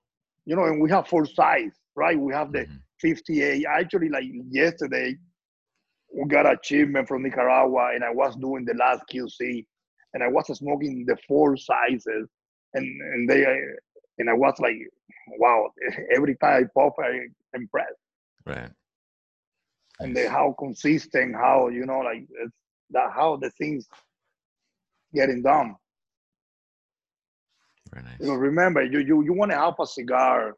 you know, and we have four size, right? We have the
Mhm.
fifty-eight. Actually, like yesterday, we got an achievement from Nicaragua, and I was doing the last Q C, and I was smoking the four sizes, and and they, and I was like, wow! Every time I pop, I impressed,
Right.
and
Nice.
they, how consistent, how you know, like it's that how the things getting done.
Very nice.
Because remember, you you you want to have a cigar,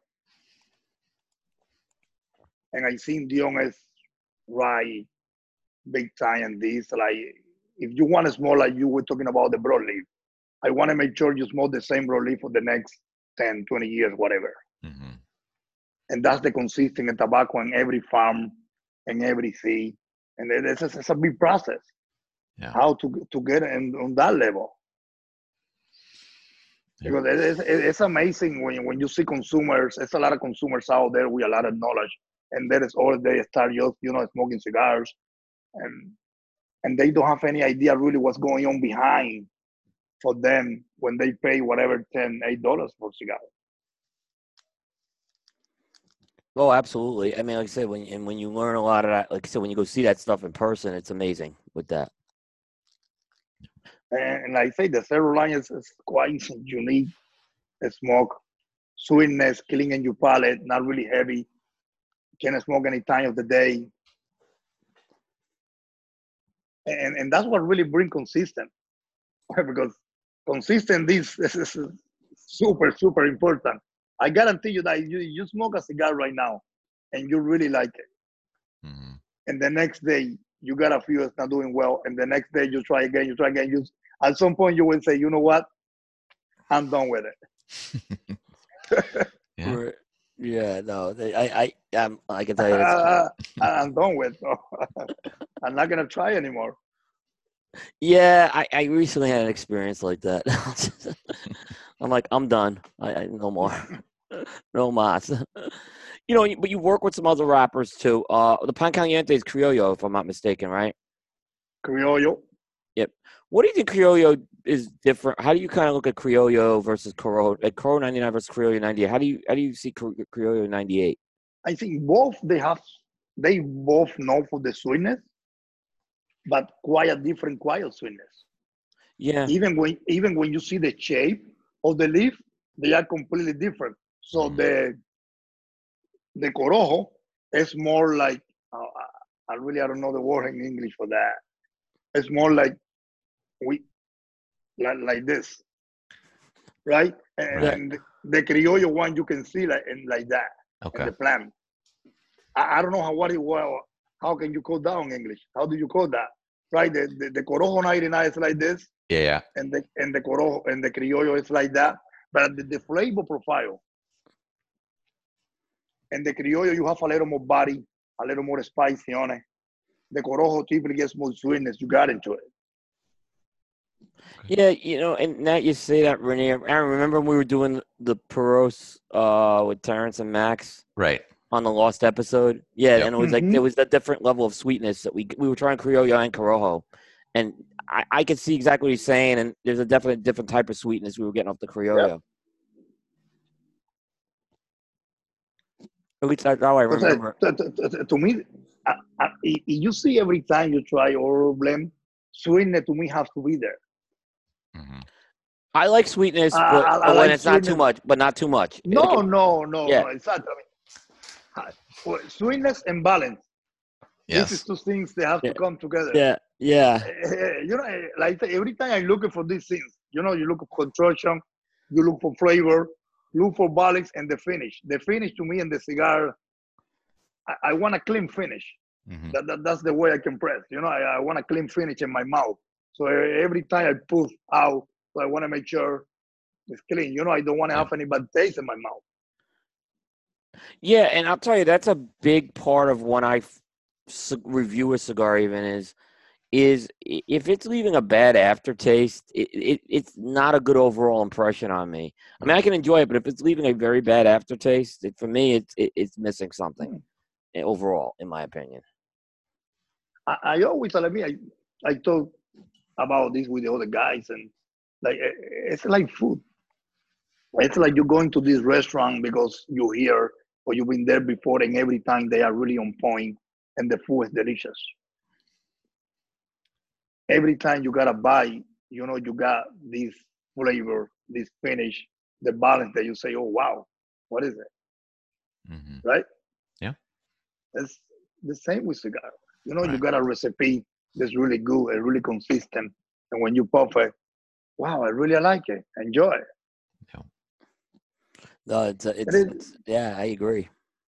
and I seen Dion is right big time and this like if you want to smoke like you were talking about the broadleaf, I want to make sure you smoke the same broadleaf for the next ten, twenty years, whatever.
Mm-hmm.
And that's the consistent tobacco in every farm and every seed. And it's, it's, it's a big process.
Yeah.
How to to get in, on that level.
Yeah.
Because it is, it's amazing when, when you see consumers, there's a lot of consumers out there with a lot of knowledge. And that is all they start just, you know, smoking cigars. And and they don't have any idea really what's going on behind for them when they pay whatever ten, eight dollars for cigar.
Oh, absolutely. I mean, like I said, when and when you learn a lot of that, like I said, when you go see that stuff in person, it's amazing with that.
And, and like I say, the zero line is, is quite unique. The smoke, sweetness, killing in your palate, not really heavy. Can smoke any time of the day. And and that's what really bring consistent. Because consistent is, is, is super, super important. I guarantee you that you, you smoke a cigar right now and you really like it.
Mm-hmm.
And the next day you got a few that's not doing well. And the next day you try again, you try again. You, at some point you will say, you know what? I'm done with it.
Yeah.
Right. Yeah, no, they, I, I, um, I can tell you, it's,
uh, I'm done with it. I'm not going to try anymore.
yeah, I, I recently had an experience like that. I'm like, I'm done. I, I no more, no mas. You know, but you work with some other rappers too. Uh, the Pan Caliente is Criollo, if I'm not mistaken, right?
Criollo.
Yep. What do you think Criollo is different? How do you kind of look at Criollo versus Corojo? At Corojo ninety-nine versus Criollo ninety-eight. How do you how do you see Criollo ninety-eight?
I think both they have, they both know for the sweetness, but quite a different quite sweetness.
Yeah.
Even when even when you see the shape of the leaf, they are completely different. So
Mhm.
the the corojo is more like uh, I really I don't know the word in English for that. It's more like we like, like this, right? And,
Right.
and the, the criollo one you can see like in like that in
Okay.
the plant. I, I don't know how what it well how can you call that in English? How do you call that? Right? The the, the corojo ninety-nine is like this,
Yeah. Yeah.
and the and the corojo and the criollo is like that. But the, the flavor profile and the criollo you have a little more body, a little more spicy on it. The corojo typically gets more sweetness. You got into it.
Yeah, you know, and now you say that, Renee. Aaron, remember when we were doing the Peros uh, with Terrence and Max
Right.
on the Lost episode? Yeah,
Yep.
and it was like
Mm-hmm.
there was that different level of sweetness that we we were trying Criollo and Corojo, and I, I could see exactly what he's saying. And there's a definite different type of sweetness we were getting off the Criollo.
Yep.
At least that's how I
Because uh,
remember.
to, to, to, to me, uh, uh, you see every time you try oral blend, sweetness to me has to be there.
Mm-hmm.
I like sweetness,
Uh,
but
I, I
but when
like
it's not too
sweetness.
much, but not too much. Like,
No, no, no,
yeah,
no. Exactly. I mean, well, sweetness and balance. These is
Yes.
two things they have
yeah,
to come together.
yeah, yeah.
You know, like every time I'm looking for these things, you know, you look for construction, you look for flavor, look for balance, and the finish. The finish to me in the cigar, I, I want a clean finish.
Mm-hmm.
That, that that's the way I can press. You know, I, I want a clean finish in my mouth. So every time I pull out, so I want to make sure it's clean. You know, I don't want to
Yep.
have any bad taste in my mouth.
Yeah, and I'll tell you, that's a big part of when I f- c- review a cigar. Even is is i- if it's leaving a bad aftertaste, it, it it's not a good overall impression on me. I mean, I can enjoy it, but if it's leaving a very bad aftertaste, it, for me, it's it, it's missing something
Hmm.
eh, overall, in my opinion.
I, I always tell me I I talk about this with the other guys, and like it's like food. It's like you go into this restaurant because you hear or you've been there before, and every time they are really on point and the food is delicious. Every time you got a bite, you know, you got this flavor, this finish, the balance that you say, oh, wow, what is it?
Mm-hmm.
Right?
Yeah.
It's the same with cigar. You know,
Right.
you got a recipe that's really good and really consistent. And when you puff it, wow, I really like it. Enjoy it.
Yeah.
No, it's, it's,
It is,
it's yeah, I agree.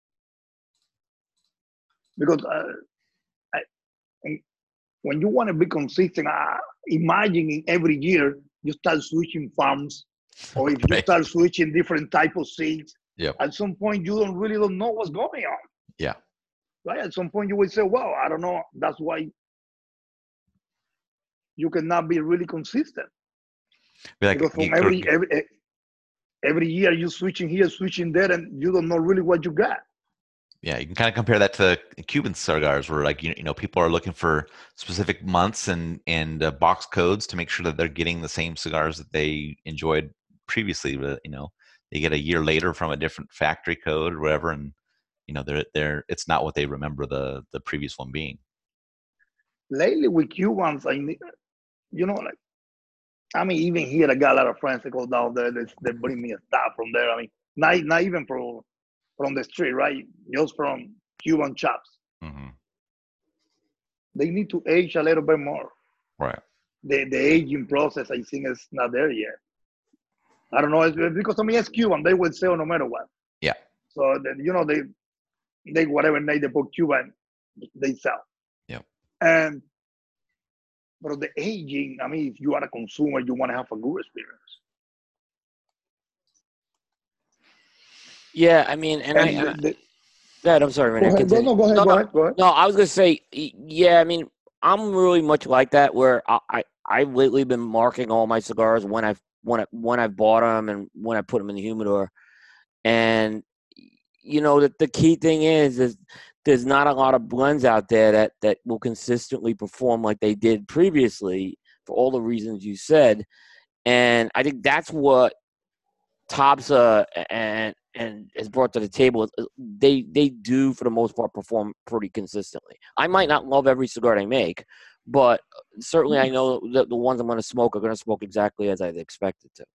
because uh, I, and when you want to be consistent, uh, imagine every year you start switching farms, or if you
Right.
start switching different type of seeds,
Yep.
at some point you don't really don't know what's going on.
Yeah.
Right? At some point you will say, well, I don't know. That's why you cannot be really consistent.
Be like,
Because
you
from
could-
every every every year you switching here, switching there, and you don't know really what you got.
yeah, you can kind of compare that to Cuban cigars, where like you you know people are looking for specific months and and uh, box codes to make sure that they're getting the same cigars that they enjoyed previously. But you know, they get a year later from a different factory code or whatever, and you know they're they're it's not what they remember the the previous one being.
Lately with Cubans, I ne- you know, like I mean, even here I got a lot of friends that go down there. They, they bring me a stuff from there. I mean, not not even from from the street, right? Just from Cuban shops.
Mm-hmm.
They need to age a little bit more.
Right.
The the aging process, I think, is not there yet. I don't know, it's because I mean it's Cuban. They will sell no matter what.
Yeah.
So then you know they they whatever name they put Cuban, they sell.
Yeah.
And but the aging, I mean, if you are a consumer, you want to have a good experience.
Yeah, I mean, and,
And
I,
the,
and
the,
go ahead, I'm sorry,
go
Renee.
ahead, go,
Continue.
no, go ahead,
No,
go
no,
ahead, go ahead.
no, I was gonna say, y- yeah, I mean, I'm really much like that, where I, I I've lately been marking all my cigars when I've when I when I've bought them and when I put them in the humidor, and you know that the key thing is is there's not a lot of blends out there that that will consistently perform like they did previously for all the reasons you said, and I think that's what Topsa and and is brought to the table. They they do for the most part perform pretty consistently. I might not love every cigar they make, but certainly I know that the ones I'm going to smoke are going to smoke exactly as I'd expected to.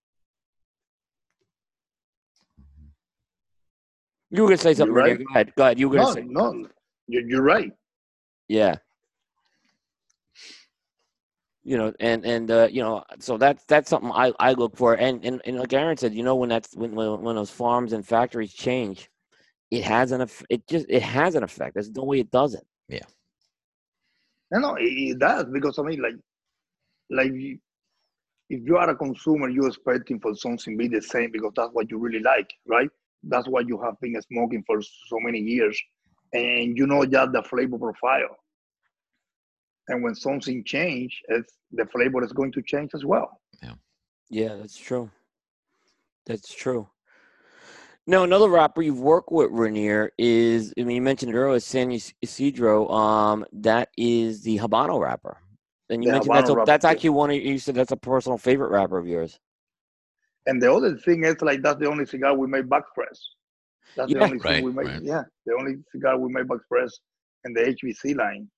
You were going to say something,
You're
Renier.
right.
Go ahead. Go ahead. You were going
No,
to say,
no, you- you're right.
yeah. You know, and and uh, you know, so that's that's something I, I look for. And, and and like Aaron said, you know, when that's when when when those farms and factories change, it has an eff- it just it has an effect. There's no way it doesn't.
Yeah.
No, no, it, it does because I mean, like, like you- if you are a consumer, you're expecting for something be the same because that's what you really like, right? That's what you have been smoking for so many years, and you know just the flavor profile. And when something change, it's the flavor is going to change as well.
Yeah, that's true. That's true. Now, another rapper you've worked with, Renier, is, I mean, you mentioned it earlier, San Is- Isidro. Um, that is the Habano rapper. And you
The
mentioned that's
Havana
a,
wrapper.
that's actually one of, you said that's a personal favorite rapper of yours.
And the other thing is like that's the only cigar we make box press. That's the
Yeah.
only thing
Right,
we make.
right.
Yeah, the only cigar we make box press in the H B C line.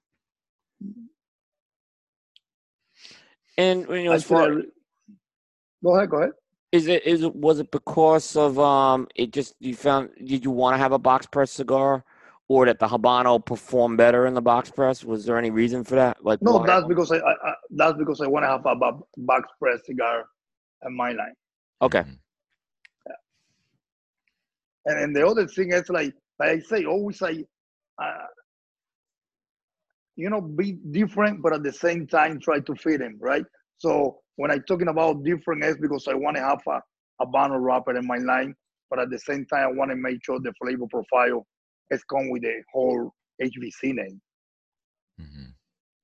And, you know, as
Actually, I
far,
re- go ahead, go ahead.
is it, is it, was it because of, um, it just, you found, did you want to have a box press cigar? Or that the Habano performed better in the box press? Was there any reason for that? Like
No,
why?
that's because I, I, I that's because I want to have a bo- box press cigar in my line.
Okay.
Mhm.
And, and the other thing is like, like I say, always like, uh, you know, be different, but at the same time try to fit in, right? So when I'm talking about different, it's because I want to have a, a Habano wrapper in my line, but at the same time, I want to make sure the flavor profile is come with the whole H B C name.
Mhm.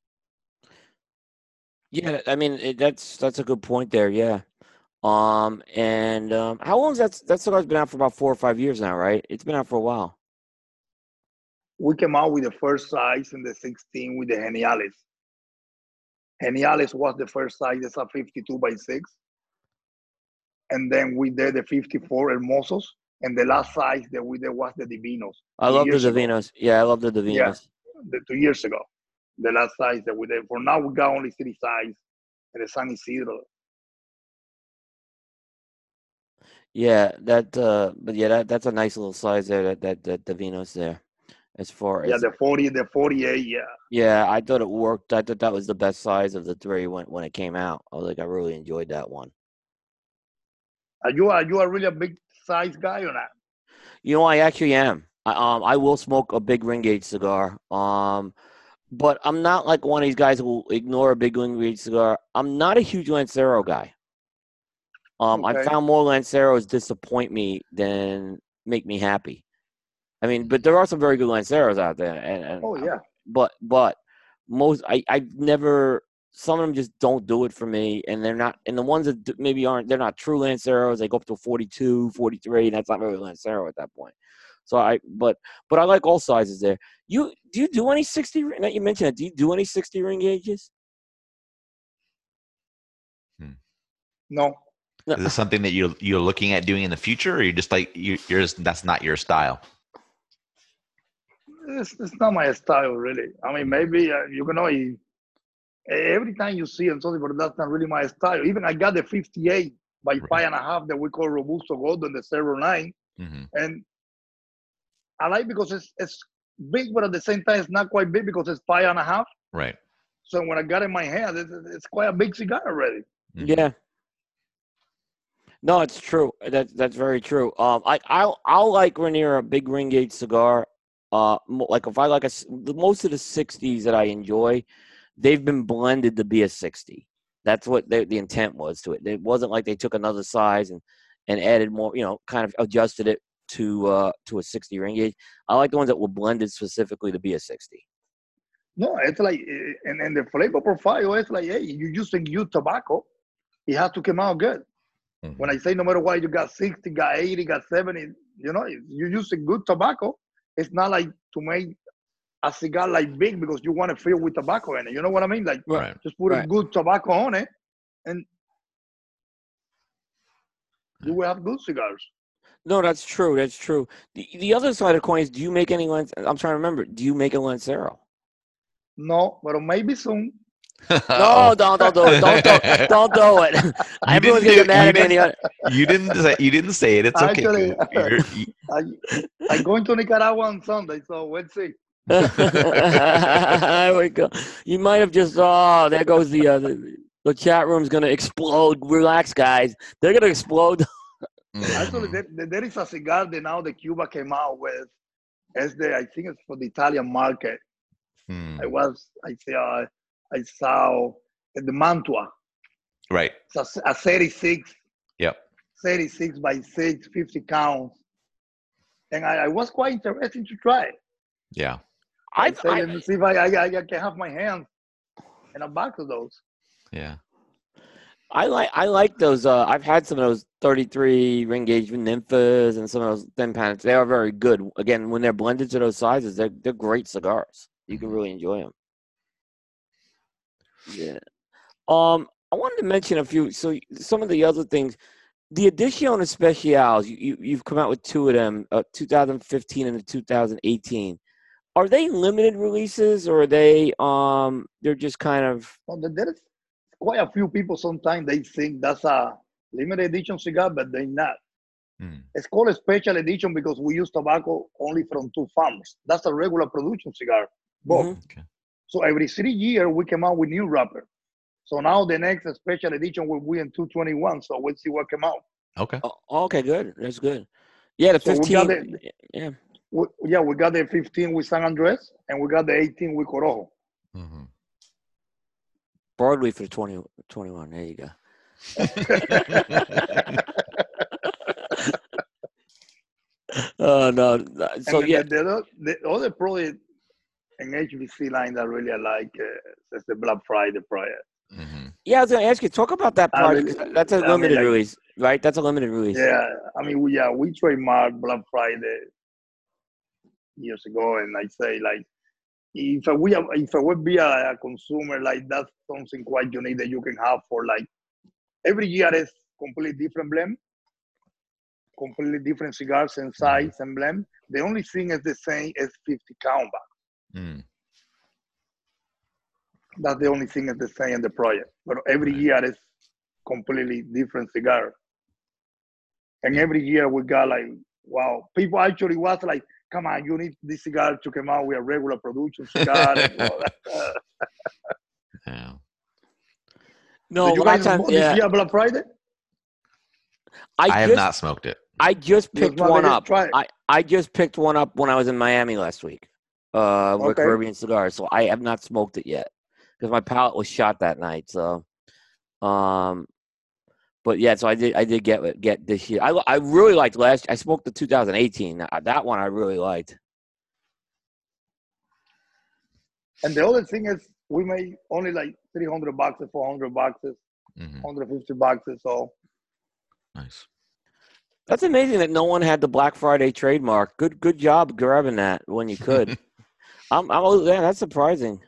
Yeah, I mean it, that's that's a good point there. Yeah. Um and um how long has that that cigar's been out for? About four or five years now, right? It's been out for a while.
We came out with the first size in the sixteen with the Geniales. Geniales was the first size. It's a fifty-two by six. and then we did the fifty-four Hermosos, and the last size that we did was the Divinos.
I
two
love the
years ago.
Divinos. Yeah, I love the
Yeah,
Divinos.
the two years ago, the last size that we did. For now, we got only city size and the San Isidro.
Yeah, that. Uh, but yeah, that that's a nice little size there. That that that Divinos there. As far
Yeah,
as
the forty, the forty-eight. Yeah,
yeah, I thought it worked. I thought that was the best size of the three when when it came out. I was like, I really enjoyed that one.
are you are you a really a big size guy or not?
You know, I actually am. I, um, I will smoke a big ring gauge cigar. Um, but I'm not like one of these guys who will ignore a big ring gauge cigar. I'm not a huge Lancero guy. Um, I
Okay.
found more Lanceros disappoint me than make me happy. I mean, but there are some very good Lanceros out there, and, and
Oh yeah.
but but most I I've never. Some of them just don't do it for me, and they're not. And the ones that d- maybe aren't, they're not true Lanceros. They go up to forty-two, forty-three, and that's not really Lancero at that point. So I, but but I like all sizes there. You do you do any sixty? Now you mentioned it. Do you do any sixty ring gauges?
No.
No.
Is this something that you're you're looking at doing in the future, or you just like you, you're just, that's not your style?
It's, it's not my style, really. I mean, maybe uh, you know, you- every time you see it, something, but that's not really my style. Even I got the fifty-eight by
Right.
five and a half that we call Robusto Golden, the zero nine,
Mm-hmm.
and I like because it's it's big, but at the same time, it's not quite big because it's five and a half.
Right.
So when I got it in my hand, it's, it's quite a big cigar already.
Mhm.
Yeah. No, it's true. That's that's very true. Um, I I'll I'll like Rainier a big ring gauge cigar. Uh, mo- like if I like a s- the most of the sixties that I enjoy, they've been blended to be a sixty. That's what the the intent was to it. It wasn't like they took another size and and added more. You know, kind of adjusted it to uh to a sixty ring gauge. I like the ones that were blended specifically to be a sixty.
No, it's like, eh, and, and the flavor profile is like, hey, you're using used tobacco, it has to come out good.
Mhm.
When I say no matter what, you got sixty, got eighty, got seventy, you know, you're using good tobacco. It's not like to make a cigar like big because you want to fill with tobacco in it. You know what I mean? Like
Right.
just put a
Right.
good tobacco on it and you will have good cigars.
No, that's true. That's true. The the other side of the coin is, do you make any lens? I'm trying to remember. Do you make a Lancero?
No, but maybe soon.
No,
Uh-oh.
don't don't do it. Don't do it. Don't do it.
You
Everyone's
didn't
gonna get
do-
mad
you
at me. on the other-
You didn't say you didn't say it. It's okay.
Actually,
Coop. You're- you-
I, I'm going to Nicaragua on Sunday, so let's see.
There we go. You might have just. Oh, there goes the uh, the, the chat room's gonna explode. Relax, guys. They're gonna explode.
Actually,
Mhm.
there, there- there is a cigar that now the Cuba came out with. It's the, I think it's for the Italian market.
Hmm.
I was, I saw, I saw the Mantua.
Right.
It's a, a thirty-six,
Yep.
thirty-six by six, fifty counts. And I, I was quite interested to try it.
Yeah.
I
I,
said,
I
let me see if I, I, I can have my hands in a box of those.
Yeah.
I like I like those. Uh, I've had some of those thirty-three ring gauge nymphas and some of those thin pans. They are very good. Again, when they're blended to those sizes, they're they're great cigars. You can
Mhm.
really enjoy them. Yeah. Um, I wanted to mention a few. So some of the other things, the Edition Especials. You, you you've come out with two of them, uh, two thousand fifteen and the two thousand eighteen. Are they limited releases, or are they um they're just kind of
Well, there- there is quite a few people sometimes they think that's a limited edition cigar, but they're not.
Hmm.
It's called a special edition because we use tobacco only from two farms. That's a regular production cigar book.
Mhm.
Okay.
So every three years we come out with new wrapper. So now the next special edition will be in two twenty-one. So we'll see what come out.
Okay.
Oh, okay, good. That's good. Yeah, the
So we got
fifteen.
the-
Yeah.
We, yeah, we got the fifteen with San Andres and we got the eighteen with Corojo.
Mhm.
Broadway for the twenty, twenty-one. There you go. Oh, no. So,
and
yeah.
the, the, other, the other product in H B C line that really I like uh, is the Black Friday product.
Mhm.
Yeah, I was going to ask you, talk about that
I
project.
really-
'Cause that's a
I mean,
limited
like-
release, right? That's a limited release.
Yeah, I mean, we, yeah, we trademarked Black Friday years ago, and I say like, if I, we if I would be a, a consumer, like that's something quite unique that you can have for like every year is completely different blend, completely different cigars and size mm. and blend. The only thing is the same as fifty count box. Mm. That's the only thing is the same in the project. But every right. year is completely different cigar. And yeah. every year we got like, wow, people actually was like, come on, you need this cigar to come out with a regular production cigar. And all that.
Yeah.
No, Did you guys time, smoke yeah. this year Black Friday?
I,
I
just, have not smoked it.
I just picked one up. I, I just picked one up when I was in Miami last week uh, with okay. Caribbean Cigars. So I have not smoked it yet because my palate was shot that night. So, um, but yeah, so I did I did get get this year. I, I really liked last year. I smoked the two thousand eighteen. That one I really liked.
And the other thing is we made only like three hundred boxes, four hundred boxes, mm-hmm. one hundred fifty boxes. So
nice.
That's amazing that no one had the Black Friday trademark. Good, good job grabbing that when you could. I'm, I'm, yeah, that's surprising.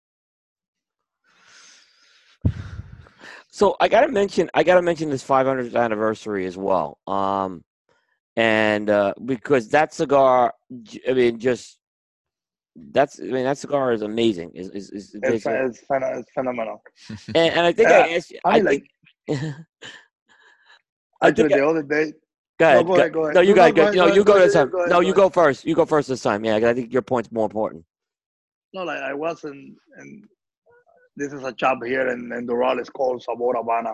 So I gotta mention, I gotta mention this five hundredth anniversary as well. Um, and uh, because that cigar, I mean, just that's, I mean, that cigar is amazing. Is is is
it's, it's, it's phenomenal.
And, and I think yeah, I asked you, I, I
like.
Think,
Actually, I, the other day.
Go ahead.
No, go ahead, go ahead.
No, you
no,
got no, no, you go, go this time.
Go ahead,
no,
go
you go first. You go first this time. Yeah, I think your point's more important.
No, like I wasn't, and this is a shop here in, in Doral. It's called Sabor Habana.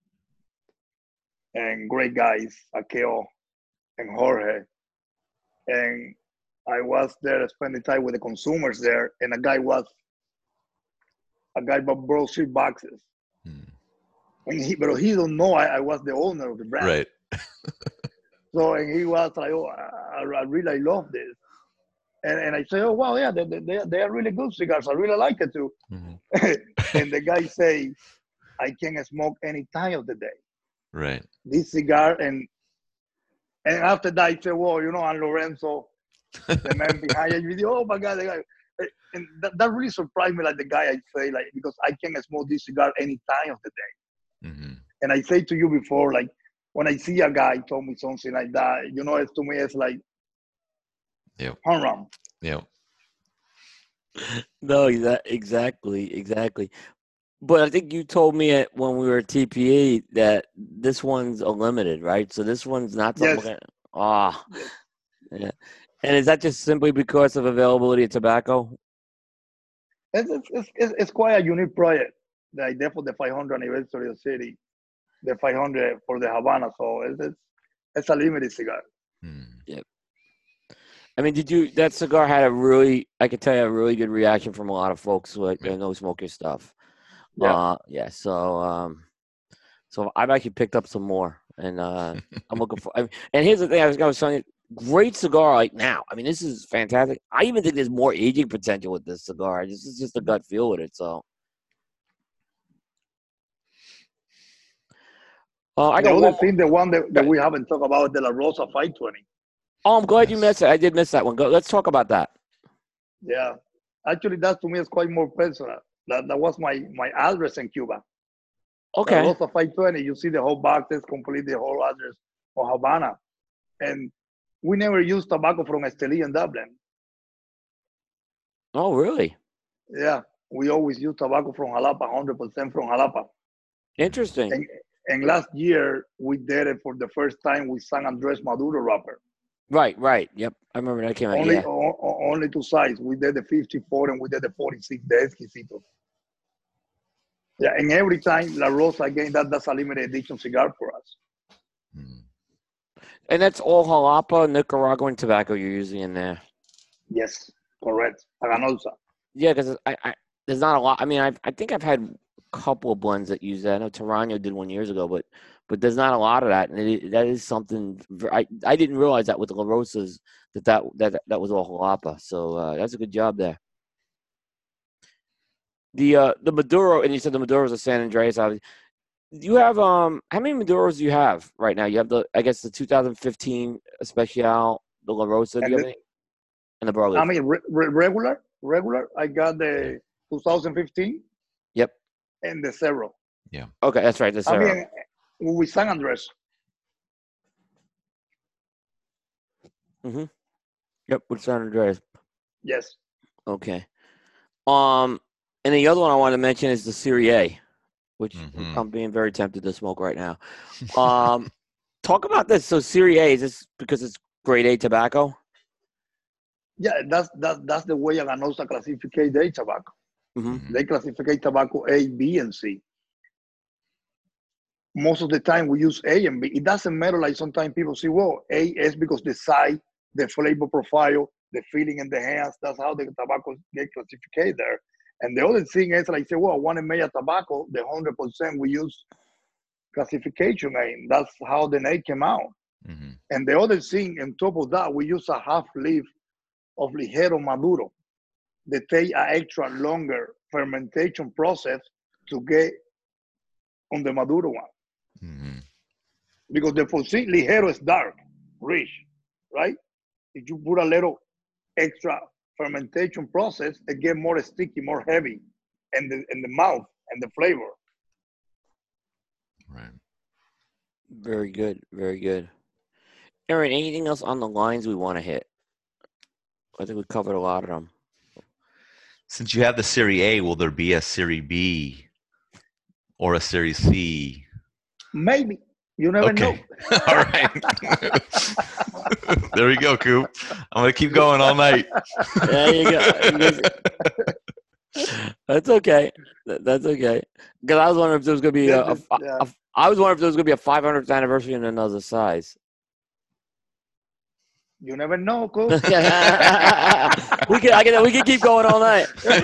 And great guys, Akeo and Jorge. And I was there spending time with the consumers there, and a guy was, a guy brought three boxes. Hmm. And he, but he don't know I, I was the owner of the brand.
Right.
So, and he was like, oh, I, I really love this. And and I say, oh, wow, yeah, they, they, they are really good cigars. I really like it too. Mm-hmm. And the guy say, I can smoke any time of the day.
Right.
This cigar. And and after that, I say, well, you know, and Lorenzo, the man behind it, video, oh my God, the guy. And that, that really surprised me, like the guy I say, like, because I can smoke this cigar any time of the day. Mm-hmm. And I say to you before, like, when I see a guy told me something like that, you know, it's to me, it's like,
yep.
home run.
Yep.
No, that exactly, exactly. But I think you told me at, when we were at T P A that this one's a limited, right? So this one's not something.
Yes.
Ah, oh. Yeah. And is that just simply because of availability of tobacco?
It's it's it's, it's quite a unique project that I did for the five hundred anniversary of the city. The five hundred for the Havana, so it's it's, it's a limited cigar.
Hmm. Yep. I mean, did you? That cigar had a really, I could tell you, a really good reaction from a lot of folks who like, know smoke your stuff.
Yeah,
uh, yeah. So, um, so I've actually picked up some more, and uh, I'm looking for. I mean, and here's the thing: I was, I was telling you, great cigar like now. I mean, this is fantastic. I even think there's more aging potential with this cigar. This is just a gut feel with it. So. Uh, I
the
got
other
one
thing, the one that, that we haven't talked about, the La Rosa five twenty.
Oh, I'm glad you missed it. I did miss that one. Go, let's talk about that.
Yeah. Actually, that to me is quite more personal. That, that was my, my address in Cuba.
Okay.
La Rosa five twenty, you see the whole box is complete, the whole address of Havana. And we never used tobacco from Esteli in Dublin.
Oh, really?
Yeah. We always use tobacco from Jalapa, one hundred percent from Jalapa.
Interesting.
And, and last year, we did it for the first time with San Andres Maduro wrapper.
Right, right. Yep. I remember that came out.
Only,
yeah.
o- only two sizes. We did the fifty-four and we did the forty-six, the Exquisito. Yeah, and every time La Rosa, again, that, that's a limited edition cigar for us.
Hmm. And that's all Jalapa, Nicaraguan tobacco you're using in there?
Yes, correct. Aganolsa.
Yeah, because I, I, there's not a lot. I mean, I've, I think I've had a couple of blends that use that. I know Terrano did one years ago, but but there's not a lot of that, and it, that is something. I I didn't realize that with the La Rosas that that that, that was all Jalapa. So uh, that's a good job there. The uh, the Maduro, and you said the Maduros of San Andreas. Obviously. You have um how many Maduros do you have right now? You have the I guess the two thousand fifteen Especial, the La Rosa, do you have any? And the Barley.
I mean re- re- regular, regular. I got the two thousand fifteen.
Yep.
And the Cerro.
Yeah.
Okay, that's right. The Cerro.
I mean, with San Andres.
Mm-hmm. Yep, with San Andreas.
Yes.
Okay. Um, and the other one I want to mention is the Serie A, which
Mhm.
I'm being very tempted to smoke right now. Um, talk about this. So Serie A, is this because it's grade A tobacco?
Yeah, that's that's that's the way Aganosa classify their tobacco.
Mm-hmm.
Mhm.
They classify tobacco A, B, and C. Most of the time we use A and B. It doesn't matter. Like sometimes people say, well, A is because the size, the flavor profile, the feeling in the hands. That's how the tobacco get classified there. And the other thing is like say, well, I want to make a tobacco, the one hundred percent we use classification. And that's how the name came out.
Mhm.
And the other thing, on top of that, we use a half leaf of Ligero Maduro. They take an extra longer fermentation process to get on the Maduro one.
Mhm.
Because the Fusil Ligero is dark, rich, right? If you put a little extra fermentation process, it get more sticky, more heavy in the in the mouth and the flavor.
Right.
Very good. Very good. Aaron, anything else on the lines we want to hit? I think we covered a lot of them.
Since you have the Serie A, will there be a Serie B or a Serie C?
Maybe. You never know.
Okay. All right. There we go, Coop. I'm gonna keep going all night.
There you go. That's okay. That- That's okay. Because I was wondering if there was going to be a, a,
This is- yeah.
a- I was wondering if there was going to be a five hundredth anniversary in another size.
You never know,
we
Coach.
can, I can, we can keep going all night.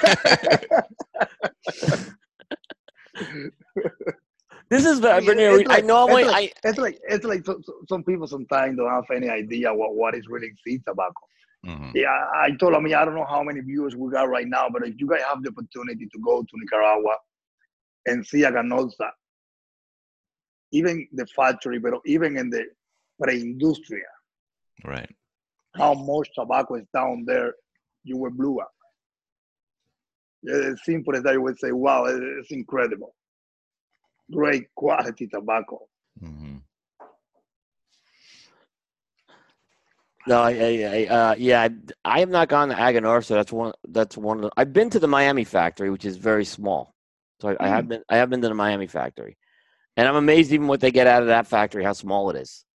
This is
I mean,
Bernier.
it's
I
like,
normally,
it's
I
like, it's like, it's like so, so, some people sometimes don't have any idea what, what is really seed tobacco.
Mhm.
Yeah, I told him, I don't know how many viewers we got right now, but if you guys have the opportunity to go to Nicaragua and see Aganosa, even the factory, but even in the pre-industria,
Right.
how much tobacco is down there, you will blew up. It's simple as that. You would say, wow, it's incredible. Great quality tobacco.
Mhm.
no, I, I, I uh, yeah, I, I have not gone to Aganorsa. That's one. That's one of the. I've been to the Miami factory, which is very small. So I, I have been. I have been to the Miami factory, and I'm amazed even what they get out of that factory, how small it is.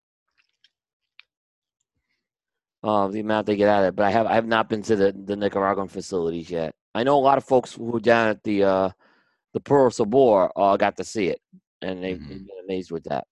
Uh, the amount they get out of it, but I have I have not been to the, the Nicaraguan facilities yet. I know a lot of folks who were down at the uh, the Puro Sabor uh, got to see it, and they've,
Mhm.
they've been amazed with that.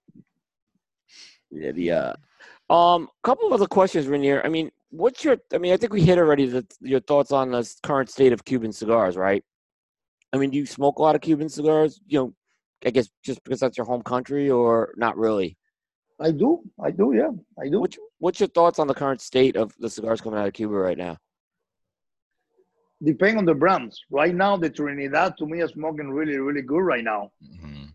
Yeah, the uh, um, couple of other questions, Rainier. I mean, what's your? I mean, I think we hit already the, your thoughts on the current state of Cuban cigars, right? I mean, do you smoke a lot of Cuban cigars? You know, I guess just because that's your home country, or not really?
I do. I do. Yeah, I do.
What's what's your thoughts on the current state of the cigars coming out of Cuba right now?
Depending on the brands. Right now, the Trinidad to me is smoking really, really good right now.
Mhm.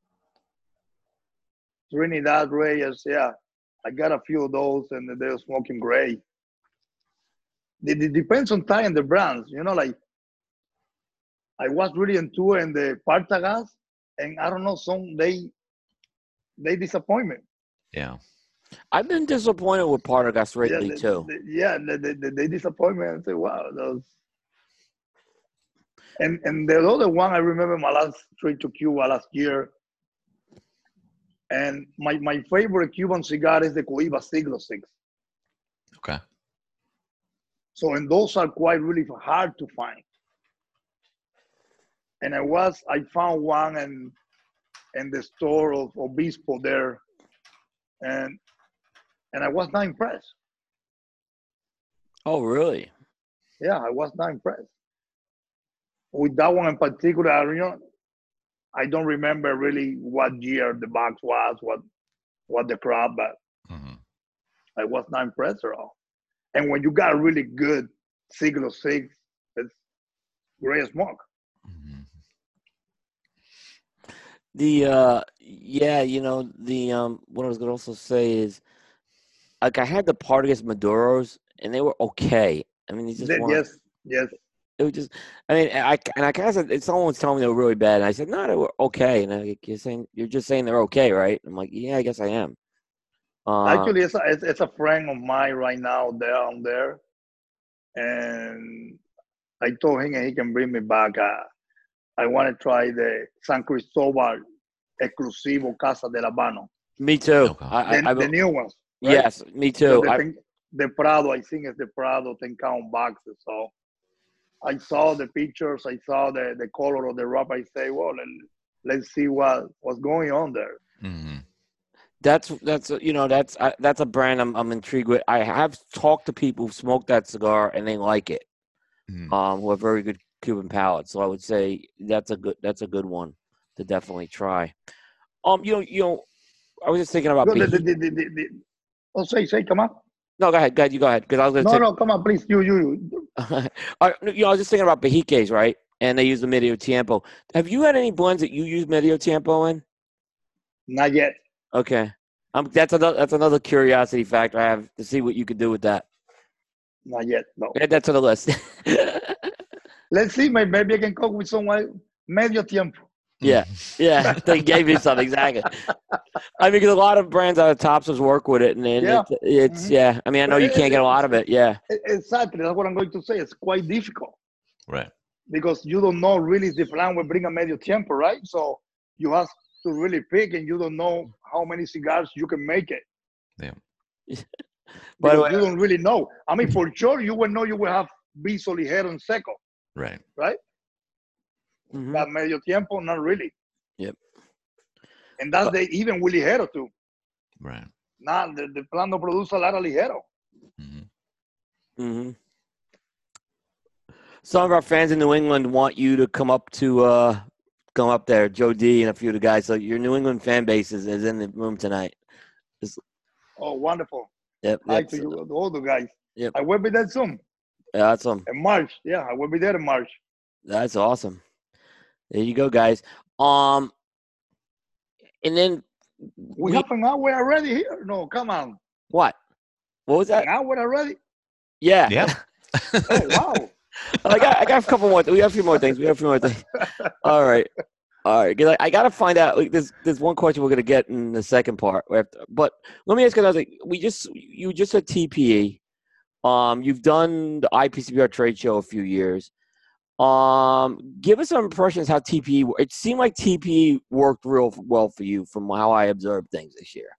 Trinidad Reyes, yeah. I got a few of those and they're smoking great. It, it depends on time and the brands. You know, like I was really into it in the Partagas, and I don't know, some they they disappoint me.
Yeah.
I've been disappointed with Partagas
Yeah,
lately
they,
too.
they, yeah, they, they, they disappoint me and say, wow, those. And and the other one I remember my last trip to Cuba last year. And my, my favorite Cuban cigar is the Cohiba Siglo Six.
Okay.
So, and those are quite really hard to find. And I was, I found one in, in the store of Obispo there, and and I was not impressed.
Oh, really?
Yeah, I was not impressed. With that one in particular, you know, I don't remember really what year the box was, what what the crop, but
Mhm.
I was not impressed at all. And when you got a really good Siglo Six, it's great smoke.
Mhm.
The uh, yeah, you know the um, what I was gonna also say is like I had the Partagas Maduros and they were okay. I mean, they just
Then,
weren't.
yes, yes.
It was just, I mean, I and I kind of said, someone was telling me they were really bad, and I said, no, they were okay. And I, you're saying, you're just saying they're okay, right? I'm like, yeah, I guess I am. Uh,
Actually, it's a, it's, it's a friend of mine right now there on there, and I told him he can bring me back. Uh, I want to try the San Cristobal Exclusivo Casa del Habano.
Me too.
Okay.
I,
The,
I,
the
I,
new ones. Right?
yes, me too.
The,
I,
ten, the Prado, I think it's the Prado ten count boxes. So I saw the pictures, I saw the, the color of the wrap. I say, well, let, let's see what what's going on there.
Mm-hmm.
That's that's you know that's I, that's a brand I'm I'm intrigued with. I have talked to people who smoke that cigar and they like it.
Mm-hmm.
Um, who have very good Cuban palate. So I would say that's a good that's a good one to definitely try. Um, you know you know I was just thinking about.
Go, the, the,
Behi-
the, the, the, the, oh, say, say, come on.
no, go ahead, go ahead, you go ahead because I was going to
No,
say.
no, come on, please. You, you. you.
All right, you know, I was just thinking about Bejiques, right? And they use the Medio Tiempo. Have you had any blends that you use Medio Tiempo in?
Not yet.
Okay, um, that's another that's another curiosity factor I have to see what you could do with that.
Not yet. No.
Add that to the list.
Let's see. Maybe, maybe I can cook with someone medio tiempo.
Yeah, yeah, they gave you something exactly. I mean, because a lot of brands out of Tops's work with it, and, and
Yeah.
it, it's
Mm-hmm.
yeah. I mean, I know you can't get a lot of it. Yeah,
Exactly. That's what I'm going to say. It's quite difficult
Right.
because you don't know really if the plan will bring a medio tiempo, right? So you have to really pick, and you don't know how many cigars you can make it.
Yeah.
By the
Because
way,
you don't really know. I mean, for sure, you will know you will have Viso Ligero and Seco,
Right.
right?
mhm.
But medio tiempo, not really.
Yep.
And that's
But-
the even with Ligero too.
Right.
Nah, the, the plan no produce a lot of Ligero.
Mm-hmm.
Mm-hmm. Some of our fans in New England want you to come up to uh, come up there, Joe D and a few of the guys. So your New England fan base is, is in the room tonight.
Oh, wonderful.
Yep,
Hi
yep.
to you, all the guys.
Yep.
I will be there soon.
Yeah, that's awesome.
In March. Yeah, I will be there in March.
That's awesome. There you go, guys. Um, and then
We,
we,
have an hour already here. No, come on.
what? What was that?
An hour already?
Yeah.
Yeah.
Oh, wow.
I got I got a couple more. We have a few more things. We have a few more things. All right, all right. 'Cause I, I got to find out. Like, there's there's one question we're gonna get in the second part. But let me ask you another thing. We just you just said T P E. Um, you've done the I P C B R trade show a few years. Um, give us some impressions how T P E. It seemed like T P E worked real well for you, from how I observed things this year.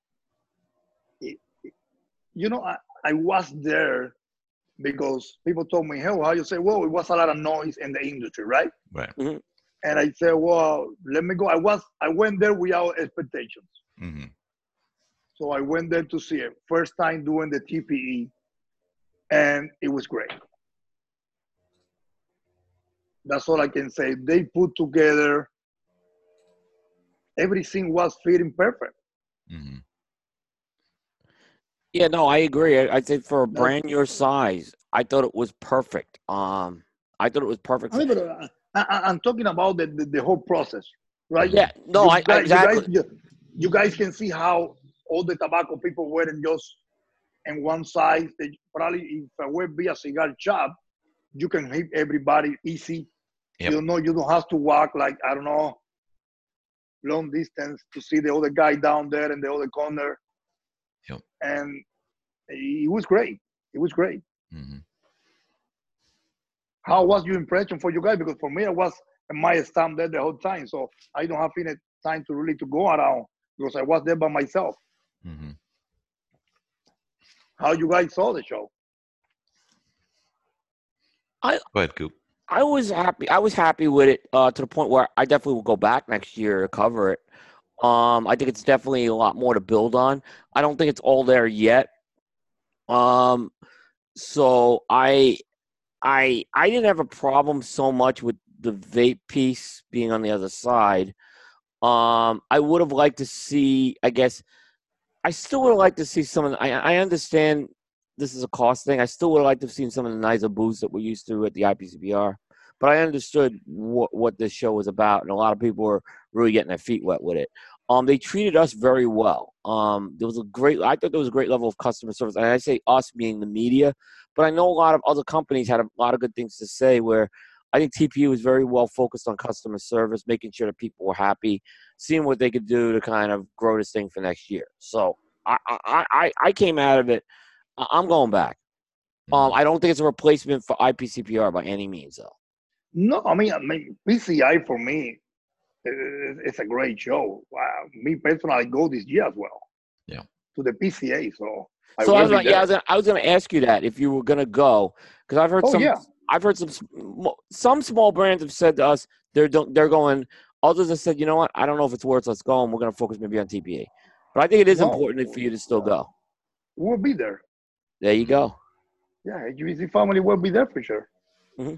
You know, I, I was there because people told me, hey, how you say, well, it was a lot of noise in the industry, right?
Right.
Mm-hmm.
And I said, well, let me go. I was, I went there without expectations.
Mm-hmm.
So I went there to see it. First time doing the T P E, and it was great. That's all I can say. They put together, everything was fitting perfect.
Mm-hmm.
Yeah, no, I agree. I, I'd say for a brand your size, I thought it was perfect. Um, I thought it was perfect.
I mean, but, uh, I, I'm talking about the, the, the whole process, right?
Yeah, no,
you
I,
guys,
exactly.
You guys, you, you guys can see how all the tobacco people were in just in one size. They probably, if it would be a cigar shop, you can hit everybody easy.
Yep.
You know, you don't have to walk like, I don't know, long distance to see the other guy down there in the other corner.
Yep.
And it was great. It was great.
Mm-hmm.
How was your impression for you guys? Because for me, I was in my stand there the whole time. So I don't have any time to really to go around because I was there by myself.
Mm-hmm.
How you guys saw the show?
I
Go ahead, Coop.
I was happy. I was happy with it uh, to the point where I definitely will go back next year to cover it. Um, I think it's definitely a lot more to build on. I don't think it's all there yet. Um, so I, I, I didn't have a problem so much with the vape piece being on the other side. Um, I would have liked to see. I guess I still would have liked to see some of the, I, I understand this is a cost thing. I still would have liked to have seen some of the nicer booths that we're used to at the I P C B R. But I understood what, what this show was about, and a lot of people were really getting their feet wet with it. Um, they treated us very well. Um, there was a great, I thought there was a great level of customer service. And I say us being the media, but I know a lot of other companies had a lot of good things to say where I think T P U was very well focused on customer service, making sure that people were happy, seeing what they could do to kind of grow this thing for next year. So I I, I, I came out of it. I'm going back. Um, I don't think it's a replacement for I P C P R by any means, though.
No, I mean, I mean, P C I for me, it's a great show. Uh, me personally, I go this year as well.
Yeah.
To the P C A, so.
So I, I was gonna, yeah, I was gonna, I was gonna ask you that if you were gonna go, because I've heard
oh,
some,
yeah.
I've heard some, some small brands have said to us they're they're going. Others have said, you know what, I don't know if it's worth us going. We're gonna focus maybe on T P A, but I think it is
no,
important for you to still go.
We'll be there.
There you go.
Yeah, H V C family will be there for sure.
Mm-hmm.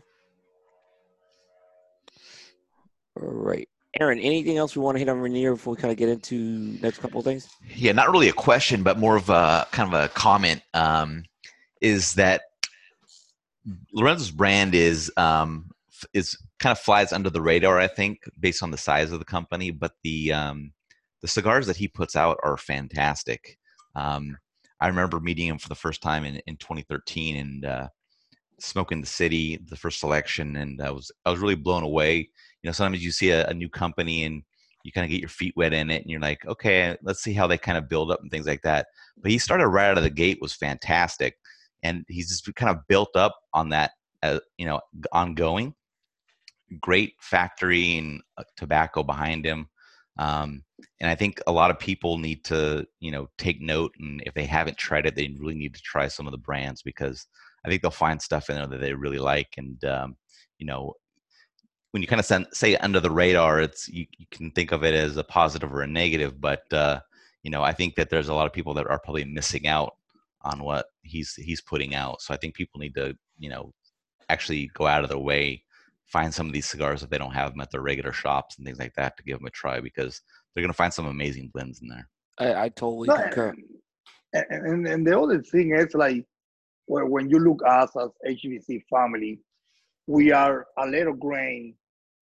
All right. Aaron, anything else we want to hit on Rainier before we kind of get into next couple of things?
Yeah, not really a question, but more of a kind of a comment. Um, is that Lorenzo's brand is um, is kind of flies under the radar, I think, based on the size of the company. But the um, the cigars that he puts out are fantastic. Um, I remember meeting him for the first time in, in twenty thirteen and uh, smoking the city, the first selection, and I was I was really blown away. You know, sometimes you see a, a new company and you kind of get your feet wet in it and you're like, okay, let's see how they kind of build up and things like that. But he started right out of the gate was fantastic. And he's just kind of built up on that, uh, you know, ongoing. Great factory and uh, tobacco behind him. Um, and I think a lot of people need to, you know, take note. And if they haven't tried it, they really need to try some of the brands because I think they'll find stuff in there that they really like. And, um, you know, when you kind of send, say under the radar, it's you, you can think of it as a positive or a negative, but uh, you know, I think that there's a lot of people that are probably missing out on what he's he's putting out. So I think people need to, you know, actually go out of their way, find some of these cigars if they don't have them at their regular shops and things like that to give them a try because they're going to find some amazing blends in there.
I, I totally
no,
concur.
And, and and the other thing is like when when you look at us as H V C family, we are a little grain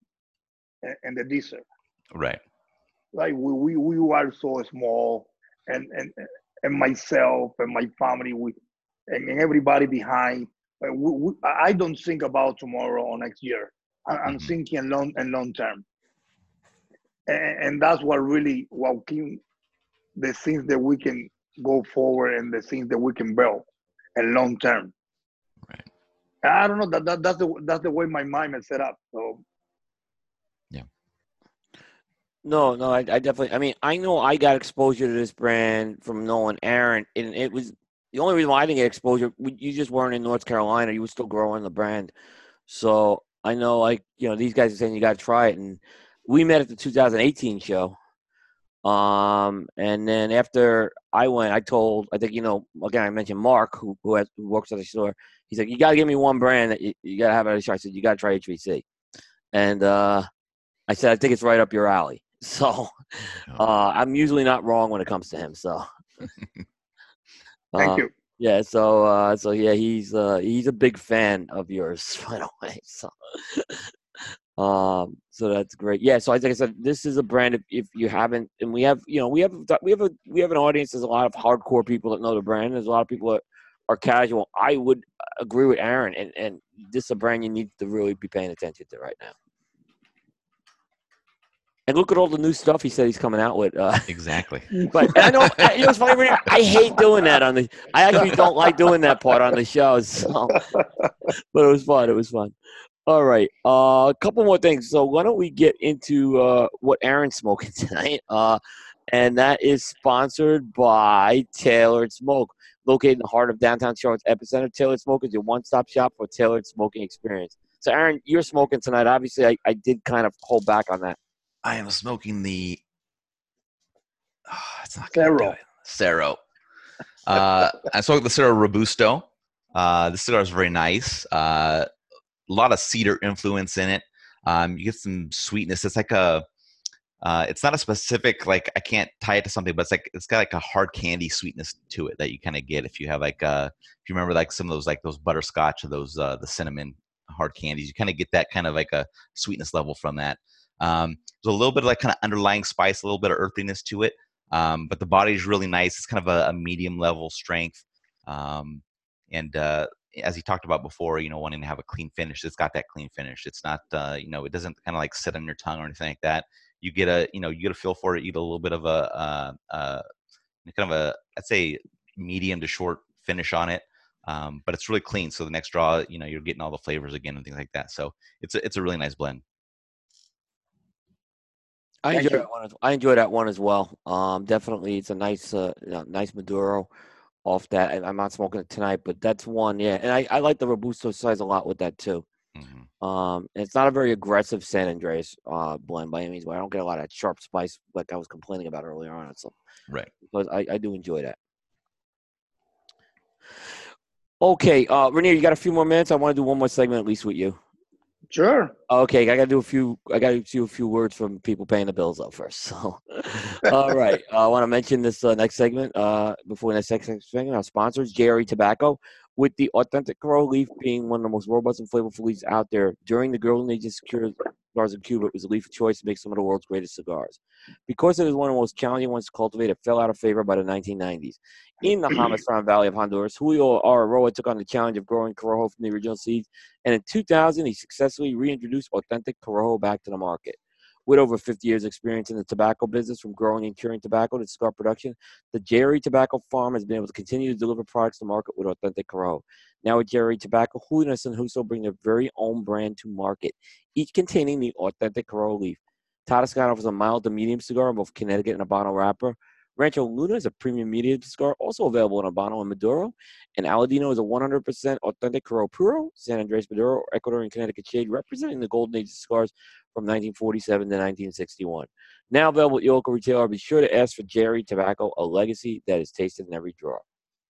in the desert.
Right.
Like we, we, we are so small and, and, and myself and my family we, and, and everybody behind. We, we, I don't think about tomorrow or next year. I, I'm
Mm-hmm.
thinking long and long term. And, and that's what really, what keep the things that we can go forward and the things that we can build and long term.
Right.
I don't know that, that that's the that's the way my mind is set up. So
yeah.
No, no, I, I definitely. I mean, I know I got exposure to this brand from knowing Aaron, and it was the only reason why I didn't get exposure. You just weren't in North Carolina; you were still growing the brand. So I know, like you know, these guys are saying you got to try it, and we met at the two thousand eighteen show. Um, and then after I went, I told, I think, you know, again, I mentioned Mark, who who, has, who works at the store. He's like, you got to give me one brand that you, you got to have at the show. I said, you got to try H V C. And uh, I said, I think it's right up your alley. So uh, I'm usually not wrong when it comes to him. So
thank
uh,
you.
Yeah. So uh, so yeah, he's uh, he's a big fan of yours, by the way. So. Um, so that's great. Yeah. So like I said, this is a brand. If, if you haven't, and we have, you know, we have, we have a, we have an audience. There's a lot of hardcore people that know the brand. There's a lot of people that are casual. I would agree with Aaron, and and this is a brand you need to really be paying attention to right now. And look at all the new stuff he said he's coming out with. Uh,
exactly.
But I know, you know, it's funny. I hate doing that on the. I actually don't like doing that part on the show. So, but it was fun. It was fun. All right. Uh, a couple more things. So why don't we get into uh, what Aaron's smoking tonight? Uh, and that is sponsored by Tailored Smoke. Located in the heart of downtown Charlotte's epicenter, Tailored Smoke is your one-stop shop for tailored smoking experience. So, Aaron, you're smoking tonight. Obviously, I, I did kind of hold back on that.
I am smoking the oh, it's not
Cerro.
Cerro. Uh, I smoked the Cerro Robusto. Uh, the cigar is very nice. Uh, a lot of cedar influence in it. Um, you get some sweetness. It's like a, uh, it's not a specific, like I can't tie it to something, but it's like, it's got like a hard candy sweetness to it that you kind of get if you have like, uh, if you remember like some of those, like those butterscotch or those, uh, the cinnamon hard candies, you kind of get that kind of like a sweetness level from that. Um, there's a little bit of like kind of underlying spice, a little bit of earthiness to it. Um, but the body is really nice. It's kind of a, a medium level strength. Um, and, uh, as he talked about before, you know, wanting to have a clean finish, it's got that clean finish. It's not, uh, you know, it doesn't kind of like sit on your tongue or anything like that. You get a, you know, you get a feel for it. You get a little bit of a, uh, uh, kind of a, I'd say, medium to short finish on it. Um, but it's really clean. So the next draw, you know, you're getting all the flavors again and things like that. So it's a, it's a really nice blend.
I
Thank
enjoy
you.
that one. As, I enjoy that one as well. Um, definitely, it's a nice, uh, you know, nice Maduro off that. And I'm not smoking it tonight, but that's one. Yeah, and I, I like the Robusto size a lot with that too.
Mm-hmm.
Um, and it's not a very aggressive San Andreas uh, blend by any means, but I don't get a lot of sharp spice like I was complaining about earlier on. So,
right.
Because I, I do enjoy that. Okay, uh, Rainier, you got a few more minutes? I want to do one more segment at least with you.
Sure.
Okay, I got to do a few. I got to do a few words from people paying the bills up first. So, all right, uh, I want to mention this uh, next segment. Uh, before the next segment, our sponsors, J R E Tobacco, with the authentic Corojo leaf being one of the most robust and flavorful leaves out there. During the golden age of secure cigars in Cuba, it was a leaf of choice to make some of the world's greatest cigars. Because it is one of the most challenging ones to cultivate, it fell out of favor by the nineteen nineties. In the Jamastran Valley of Honduras, Julio Araroa took on the challenge of growing Corojo from the original seeds, and in two thousand, he successfully reintroduced authentic Corojo back to the market. With over fifty years' experience in the tobacco business, from growing and curing tobacco to cigar production, the J R E Tobacco Farm has been able to continue to deliver products to market with authentic Corojo. Now with J R E Tobacco, Julio and Huso bring their very own brand to market, each containing the authentic Corojo leaf. Toscano offers a mild to medium cigar in both Connecticut and Habano wrapper. Rancho Luna is a premium medium cigar, also available in Habano and Maduro. And Aladino is a one hundred percent authentic Corojo Puro, San Andres Maduro, Ecuador, and Connecticut shade, representing the golden age of cigars from nineteen forty-seven to nineteen sixty-one. Now available at your local retailer. Be sure to ask for J R E Tobacco, a legacy that is tasted in every drawer.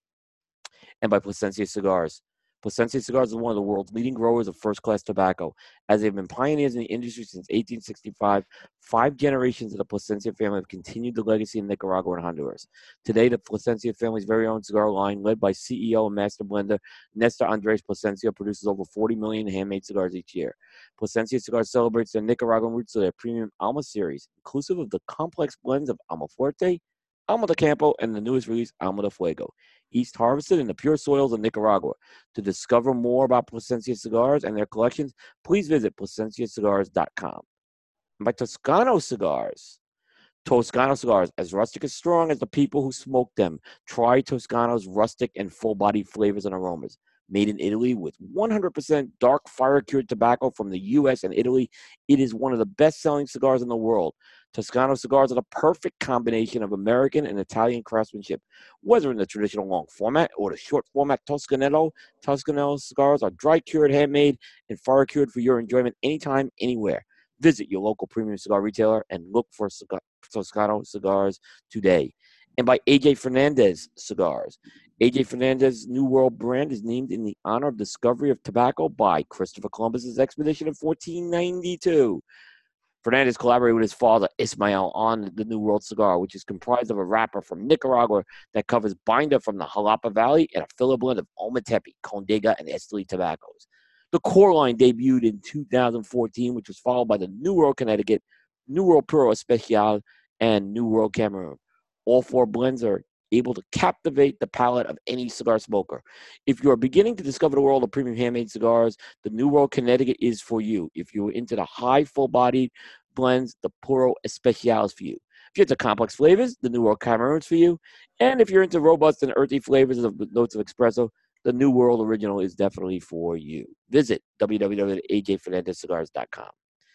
And by Plasencia Cigars. Plasencia Cigars is one of the world's leading growers of first-class tobacco. As they've been pioneers in the industry since eighteen sixty-five, five generations of the Plasencia family have continued the legacy in Nicaragua and Honduras. Today, the Plasencia family's very own cigar line, led by C E O and master blender Nestor Andres Plasencia, produces over forty million handmade cigars each year. Plasencia Cigars celebrates their Nicaraguan roots of their premium Alma series, inclusive of the complex blends of Alma Fuerte, Alma de Campo, and the newest release, Alma de Fuego, each harvested in the pure soils of Nicaragua. To discover more about Plasencia Cigars and their collections, please visit plasencia cigars dot com. And by Toscano Cigars. Toscano Cigars, as rustic as strong as the people who smoke them. Try Toscano's rustic and full-bodied flavors and aromas. Made in Italy with one hundred percent dark fire-cured tobacco from the U S and Italy, it is one of the best-selling cigars in the world. Toscano cigars are the perfect combination of American and Italian craftsmanship. Whether in the traditional long format or the short format Toscanello, Toscanello cigars are dry-cured, handmade, and fire-cured for your enjoyment anytime, anywhere. Visit your local premium cigar retailer and look for cigar, Toscano cigars today. And by A J Fernandez Cigars. A J Fernandez's New World brand is named in the honor of discovery of tobacco by Christopher Columbus's expedition in fourteen ninety-two. Fernandez collaborated with his father, Ismael, on the New World cigar, which is comprised of a wrapper from Nicaragua that covers binder from the Jalapa Valley and a filler blend of Ometepe, Condega, and Esteli tobaccos. The core line debuted in two thousand fourteen, which was followed by the New World Connecticut, New World Puro Especial, and New World Cameroon. All four blends are able to captivate the palate of any cigar smoker. If you are beginning to discover the world of premium handmade cigars, the New World Connecticut is for you. If you're into the high, full-bodied blends, the Puro Especial is for you. If you're into complex flavors, the New World Cameroon is for you. And if you're into robust and earthy flavors of notes of espresso, the New World Original is definitely for you. Visit w w w dot a j fernandez cigars dot com.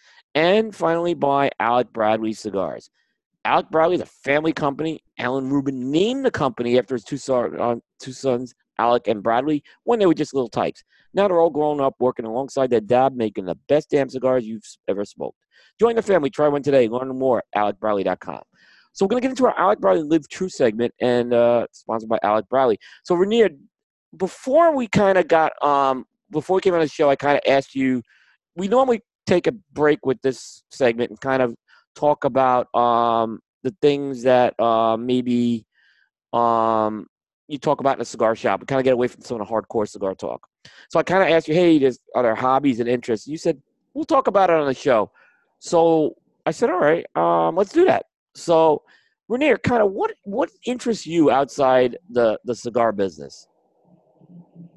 And finally, by Alec Bradley Cigars. Alec Bradley is a family company. Alan Rubin named the company after his two, son, uh, two sons, Alec and Bradley, when they were just little tykes. Now they're all grown up, working alongside their dad, making the best damn cigars you've ever smoked. Join the family. Try one today. Learn more at alec bradley dot com. So we're going to get into our Alec Bradley Live True segment, and uh, sponsored by Alec Bradley. So, Rainier, before we kind of got, um, before we came on the show, I kind of asked you, we normally take a break with this segment and kind of talk about um, the things that uh, maybe um, you talk about in a cigar shop and kind of get away from some of the hardcore cigar talk. So I kind of asked you, hey, there's other hobbies and interests. You said, we'll talk about it on the show. So I said, all right, um, let's do that. So, Rainier, kind of what, what interests you outside the, the cigar business?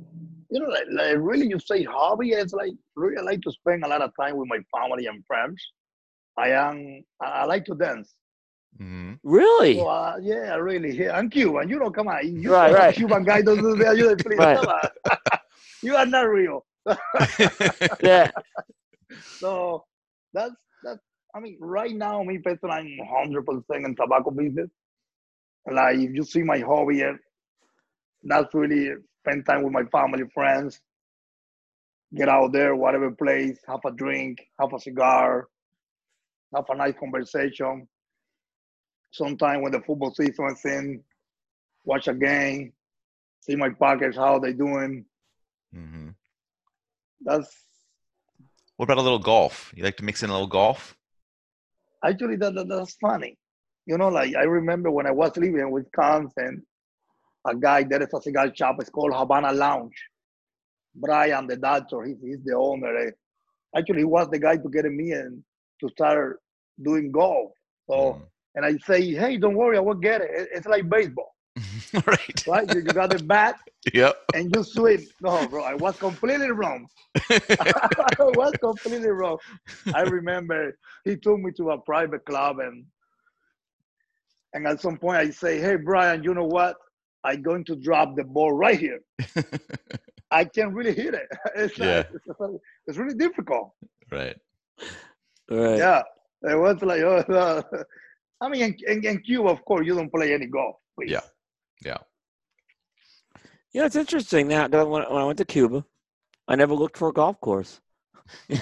you know, like, like really, you say hobby. It's like really, I like to spend a lot of time with my family and friends. I am. I I like to dance.
Mm-hmm.
Really?
So uh, yeah, really. Yeah, I'm Cuban. You know, come on. You
Right,
say a
right.
Cuban guy doesn't do that. You please
Right.
come on. You are not real.
Yeah.
So that's that's. I mean, right now, me personally, I'm one hundred percent in tobacco business. Like, if you see my hobby, eh, that's really spend time with my family, friends, get out there, whatever place, have a drink, have a cigar, have a nice conversation. Sometime when the football season is in, watch a game, see my pockets, how they doing.
Mm-hmm.
That's
What about a little golf? You like to mix in a little golf?
actually that, that that's funny. You know, like I remember when I was living in Wisconsin, a guy that is a cigar shop. It's called Havana Lounge. Brian, the doctor, he's, he's the owner. eh. Actually, he was the guy to get me in to start doing golf. So, and I say, hey, don't worry, I will get it. It- It's like baseball,
Mm. Right.
right? You, you got the bat
Yep.
and you swing. No, bro, I was completely wrong. I was completely wrong. I remember he took me to a private club, and and at some point I say, hey, Brian, you know what? I'm going to drop the ball right here. I can't really hit it. It's,
Yeah.
not, it's, it's really difficult.
Right.
Right.
Yeah, it was like, oh, uh, I mean, in, in, in Cuba, of course, you don't play any golf. Please.
Yeah. Yeah.
Yeah, it's interesting that that when, when I went to Cuba, I never looked for a golf course. and,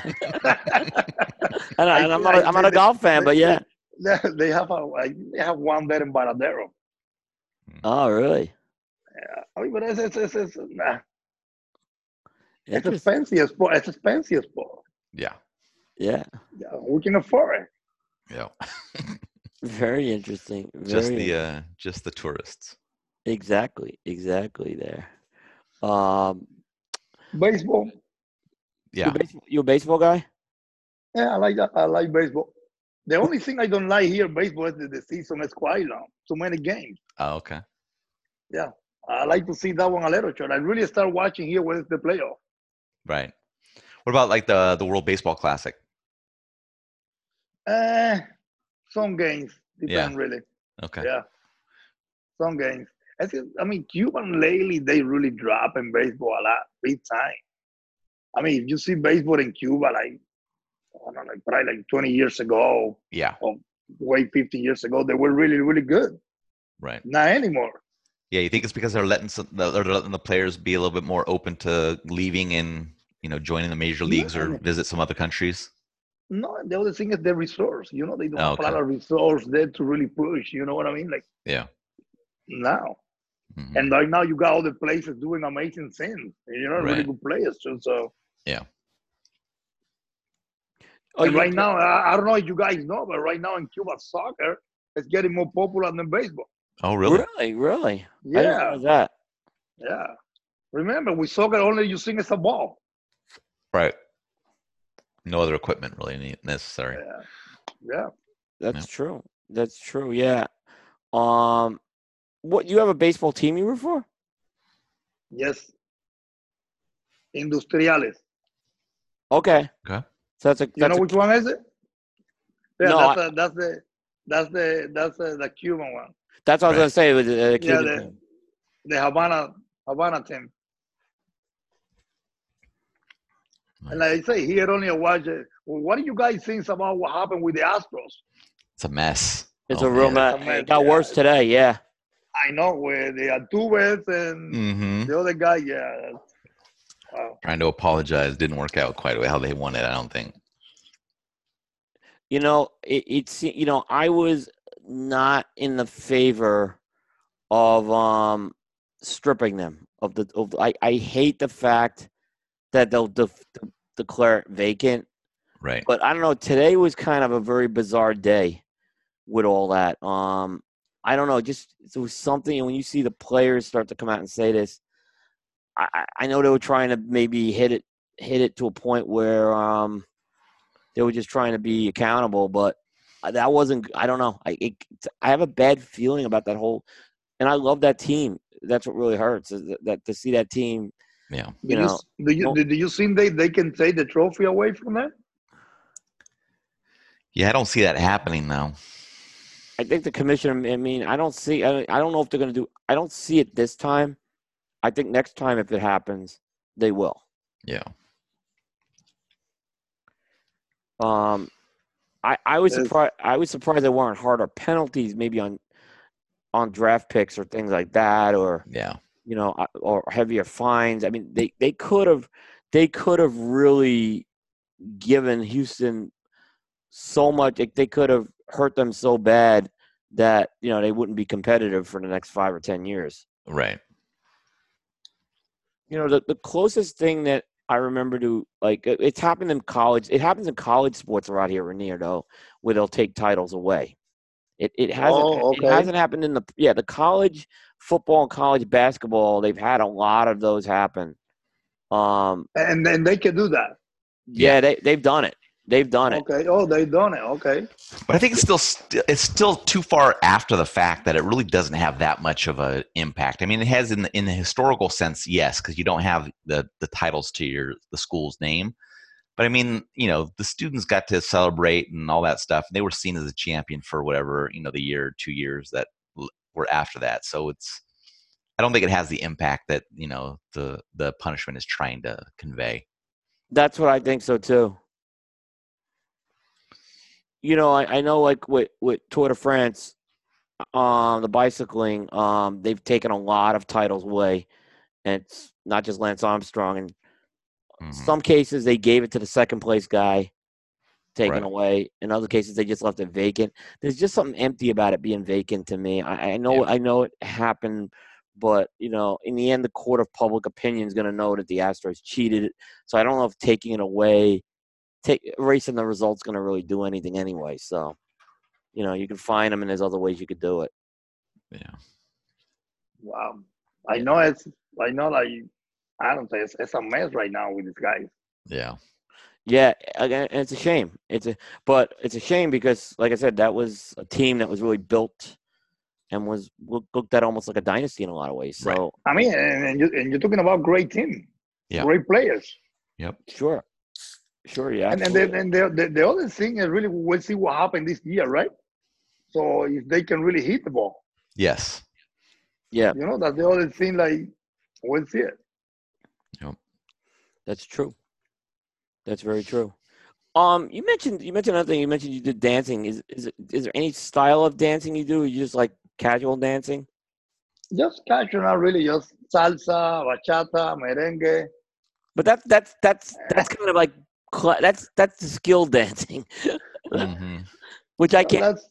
I, and I'm not a, I'm not a golf fan, but yeah.
They, they have a they have one there in Baradero.
Oh, really?
Yeah, I mean, but it's it's it's, it's, nah. It's
Interesting.
expensive sport. It's expensive sport.
Yeah.
Yeah.
Yeah, we can afford it.
Yeah.
Very interesting. Very
Just the uh just the tourists.
exactly, exactly there. Um,
Baseball.
you
Yeah.
a baseball, you a baseball guy?
Yeah, I like that. I like baseball. The only thing I don't like here, baseball, is that the season is quite long. Too many games.
Oh, okay.
Yeah, I like to see that one a little short. I really start watching here when it's the playoff.
Right. What about like the the World Baseball Classic?
Uh, some games depend
Yeah.
really.
Okay.
Yeah, some games. I think, I mean, Cuban lately they really drop in baseball a lot, big time. I mean, if you see baseball in Cuba, like I don't know, like probably like twenty years ago,
Yeah.
or way fifty years ago, they were really, really good.
Right.
Not anymore.
Yeah, you think it's because they're letting some, they're letting the players be a little bit more open to leaving and, you know, joining the major leagues
No,
or visit some other countries?
no, the other thing is the resource. You know, they don't
Oh,
have a lot
okay.
of resource there to really push. You know what I mean? Like
Yeah.
now.
Mhm.
And right now you got all the places doing amazing things. You know, really
Right.
good players too. So
Yeah.
Oh,
and
you
right now, I, I don't know if you guys know, but right now in Cuba, soccer is getting more popular than baseball.
Oh, really?
really, really? I didn't
Yeah,
realize that.
yeah. Remember, with soccer, only you sing as a ball.
Right. No other equipment really ne- necessary.
Yeah, yeah.
That's
Yeah.
true. That's true. Yeah. Um, what you have a baseball team you root for?
Yes. Industriales.
Okay.
Okay.
So that's a
You
that's
know
a,
which one is it? Yeah,
No,
that's
I-
a, that's the that's the that's the, the Cuban one.
that's what I was
Right.
gonna say with the, the
Yeah,
Cuban
the
team.
the Havana Havana team. And like I say, here only I watch it. Well, what do you guys think about what happened with the Astros?
It's a mess.
It's
Oh,
a real
man.
It's a
mess.
mess,
It got
yeah.
worse today. Yeah.
I know where they had two bets and
Mm-hmm.
the other guy, yeah. that's- Wow.
Trying to apologize didn't work out quite how they wanted. I don't think.
You know, it, it's you know, I was not in the favor of um stripping them of the. Of, I I hate the fact that they'll def, declare it vacant.
Right.
But I don't know. Today was kind of a very bizarre day with all that. Um, I don't know. Just it was something. And when you see the players start to come out and say this, I, I- I know they were trying to maybe hit it, hit it to a point where um, they were just trying to be accountable. But that wasn't. I don't know. I it, I have a bad feeling about that whole. And I love that team. That's what really hurts. Is that, that to see that team
Yeah.
Do
You
you,
know,
do you
no-
do you think they, they can take the trophy away from them?
Yeah, I don't see that happening though.
I think the commission. I mean, I don't see. I, I don't know if they're going to do. I don't see it this time. I think next time, if it happens, they will.
Yeah.
Um, I I was
Yes.
surprised. I was surprised there weren't harder penalties, maybe on on draft picks or things like that, or
Yeah.
you know, uh, or heavier fines. I mean, they they could have they could have really given Houston so much. They, they could have hurt them so bad that you know they wouldn't be competitive for the next five or ten years.
Right.
You know, the, the closest thing that I remember to like it- it's happened in college. It happens in college sports around here, Rainier, though, where they'll take titles away. It it hasn't
Oh,
it
okay.
hasn't happened in the yeah the college football and college basketball. They've had a lot of those happen. Um,
And then they can do that.
yeah,
Yeah.
they they've done it. They've done it.
Okay. Oh, they done it. Okay.
But I think it's still st- it's still too far after the fact that it really doesn't have that much of an impact. I mean, it has in the, in the historical sense, yes, because you don't have the the titles to your the school's name. But I mean, you know, the students got to celebrate and all that stuff, and they were seen as a champion for whatever you know the year, two years that l- were after that. So it's I don't think it has the impact that you know the the punishment is trying to convey.
That's what I think so too. You know, I, I know like with, with Tour de France, um, the bicycling, um, they've taken a lot of titles away. And it's not just Lance Armstrong. In
Mhm.
some cases, they gave it to the second place guy, taken
Right.
away. In other cases, they just left it vacant. There's just something empty about it being vacant to me. I, I know,
Yeah.
I know it happened, but you know, in the end, the court of public opinion is going to know that the Astros cheated. So I don't know if taking it away, take erasing the results, going to really do anything anyway. So, you know, you can find them, and there's other ways you could do it.
Yeah.
Wow. I
Yeah.
know it's. I know like I don't say it's, it's a mess right now with these guys.
Yeah.
Yeah, again, and it's a shame. It's a, but it's a shame because, like I said, that was a team that was really built and was look- looked at almost like a dynasty in a lot of ways.
Right.
So,
I mean, and, and, you, and you're talking about great team,
Yeah.
great players.
Yep.
sure, sure, yeah,
And and,
absolutely.
then, and the, the the other thing is really we'll see what happened this year, right? So if they can really hit the ball,
Yes.
yeah,
you know, that's the other thing. Like we'll see it.
that's true. That's very true. Um, you mentioned you mentioned another thing. You mentioned you did dancing. Is is it, is there any style of dancing you do? Or you just like casual dancing?
Just casual, really, just salsa, bachata, merengue.
But that's that's that's that's kind of like cl- that's that's the skill dancing,
Hmm.
which I
So
can't.
that's.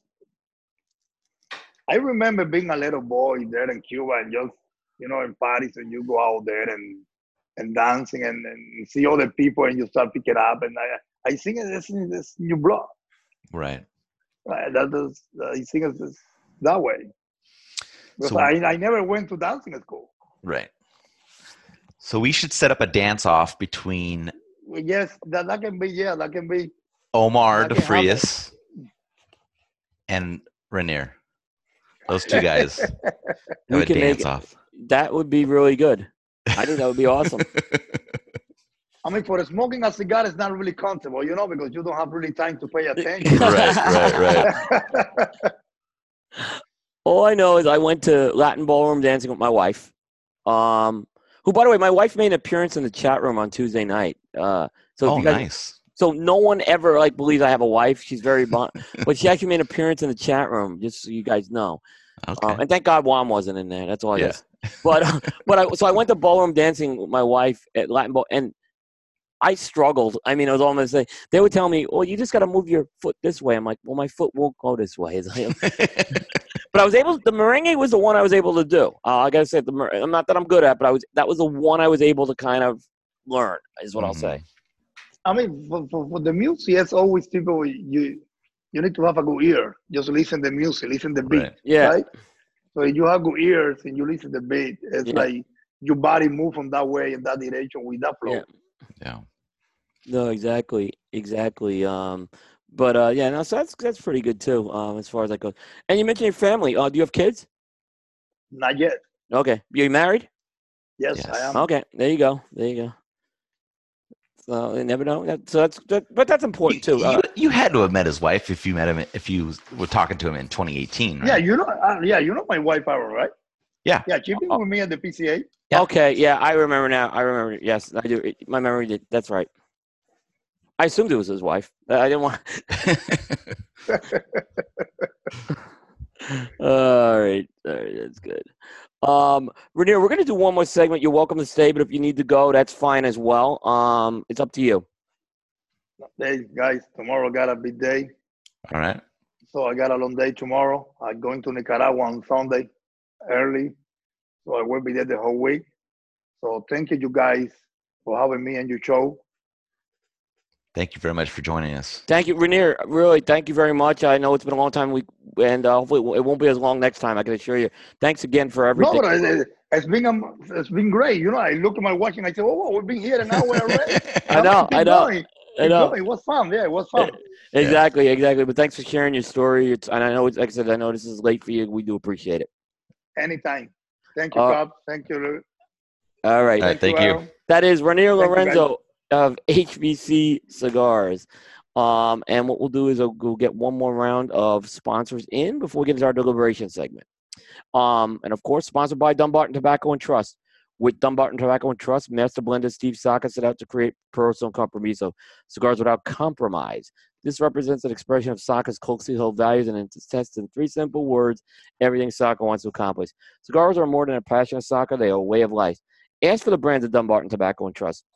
I remember being a little boy there in Cuba and just you know in parties and you go out there and and dancing and, and see other people and you start picking up and I I think it's in this new blood.
Right.
Right? That is I think it's it's that way because
So
I I never went to dancing school.
right. So we should set up a dance off between
Well, yes, that, that can be yeah that can be
Omar
that can happen.
DeFrias and Rainier. Those two guys have
We
a
can make
dance
it.
off.
That would be really good. I think that would be awesome.
I mean, for smoking a cigar, it's not really comfortable, you know, because you don't have really time to pay attention.
Right, right, right.
All I know is I went to Latin ballroom dancing with my wife. Um, who, by the way, my wife made an appearance in the chat room on Tuesday night. Uh, so if
Oh,
you guys,
nice.
so no one ever like believes I have a wife. She's very, bon- but she actually made an appearance in the chat room, just so you guys know.
Okay.
Uh, and thank God Juan wasn't in there. That's all I
Yeah.
guess. But uh, but I so I went to ballroom dancing with my wife at Latin ball, and I struggled. I mean, it was almost like they would tell me, "Oh, you just got to move your foot this way." I'm like, "Well, my foot won't go this way." It's like, but I was able. The merengue was the one I was able to do. Uh, I gotta say, the mer- I'm not that I'm good at, but I was. That was the one I was able to kind of learn. Is what I'll say.
I mean, for, for, for the music, it's always people you you need to have a good ear. Just listen the music, listen the beat,
Right.
Yeah,
right? So if you have good ears and you listen the beat, it's
Yeah.
like your body move from that way in that direction with that flow.
yeah.
Yeah.
No, exactly, exactly. Um, but uh, yeah, no, so that's that's pretty good too. Um, as far as that goes. And you mentioned your family. Uh, do you have kids?
Not yet.
Okay, you married?
Yes,
Yes.
I am.
Okay, there you go. There you go. So you never know. That, so that's that, but that's
You,
important too.
you,
Uh,
you had to have met his wife if you met him if you were talking to him in twenty eighteen, right?
Yeah, you know. Uh, yeah, you know my wife, Aaron, right?
Yeah.
Yeah, she's been
Oh.
with me at the P C A.
Yeah.
Okay, yeah, I remember now. I remember. Yes, I do. It- My memory did. That's right. I assumed it was his wife. I didn't want. All right, all right, that's good. Um, Ranier, we're gonna do one more segment. You're welcome to stay, but if you need to go, that's fine as well. Um, it's up to you.
Hey guys, tomorrow got a big day,
All right.
so I got a long day tomorrow. I'm going to Nicaragua on Sunday early, so I will be there the whole week. So thank you, you guys, for having me and your show.
Thank you very much for joining us.
Thank you, Ranier. Really, thank you very much. I know it's been a long time, we and uh, hopefully it won't be as long next time. I can assure you. Thanks again for everything.
No, but it, it's been um, it's been great. You know, I look at my watch and I say, "Oh, we've been here an hour already."
I know,
Keep
I know,
going,
I
keep
know.
going. It was fun. Yeah, it was fun.
Exactly, exactly. But thanks for sharing your story. It's, and I know, it's, like I said, I know this is late for you. We do appreciate it.
Anytime. Thank you,
Uh,
Cobb. Thank you.
All right.
All right, thank you.
Aaron.
That is Ranier
Thank you,
Lorenzo of H B C Cigars. Um, and what we'll do is we'll, we'll get one more round of sponsors in before we get into our deliberation segment. Um, and of course, sponsored by Dunbarton Tobacco and Trust. With Dunbarton Tobacco and Trust, Master Blender Steve Saka set out to create Puro Sin Compromiso, cigars without compromise. This represents an expression of Saka's closely held values and it's tested in three simple words, everything Saka wants to accomplish. Cigars are more than a passion of Saka, they are a way of life. Ask for the brands of Dunbarton Tobacco and Trust.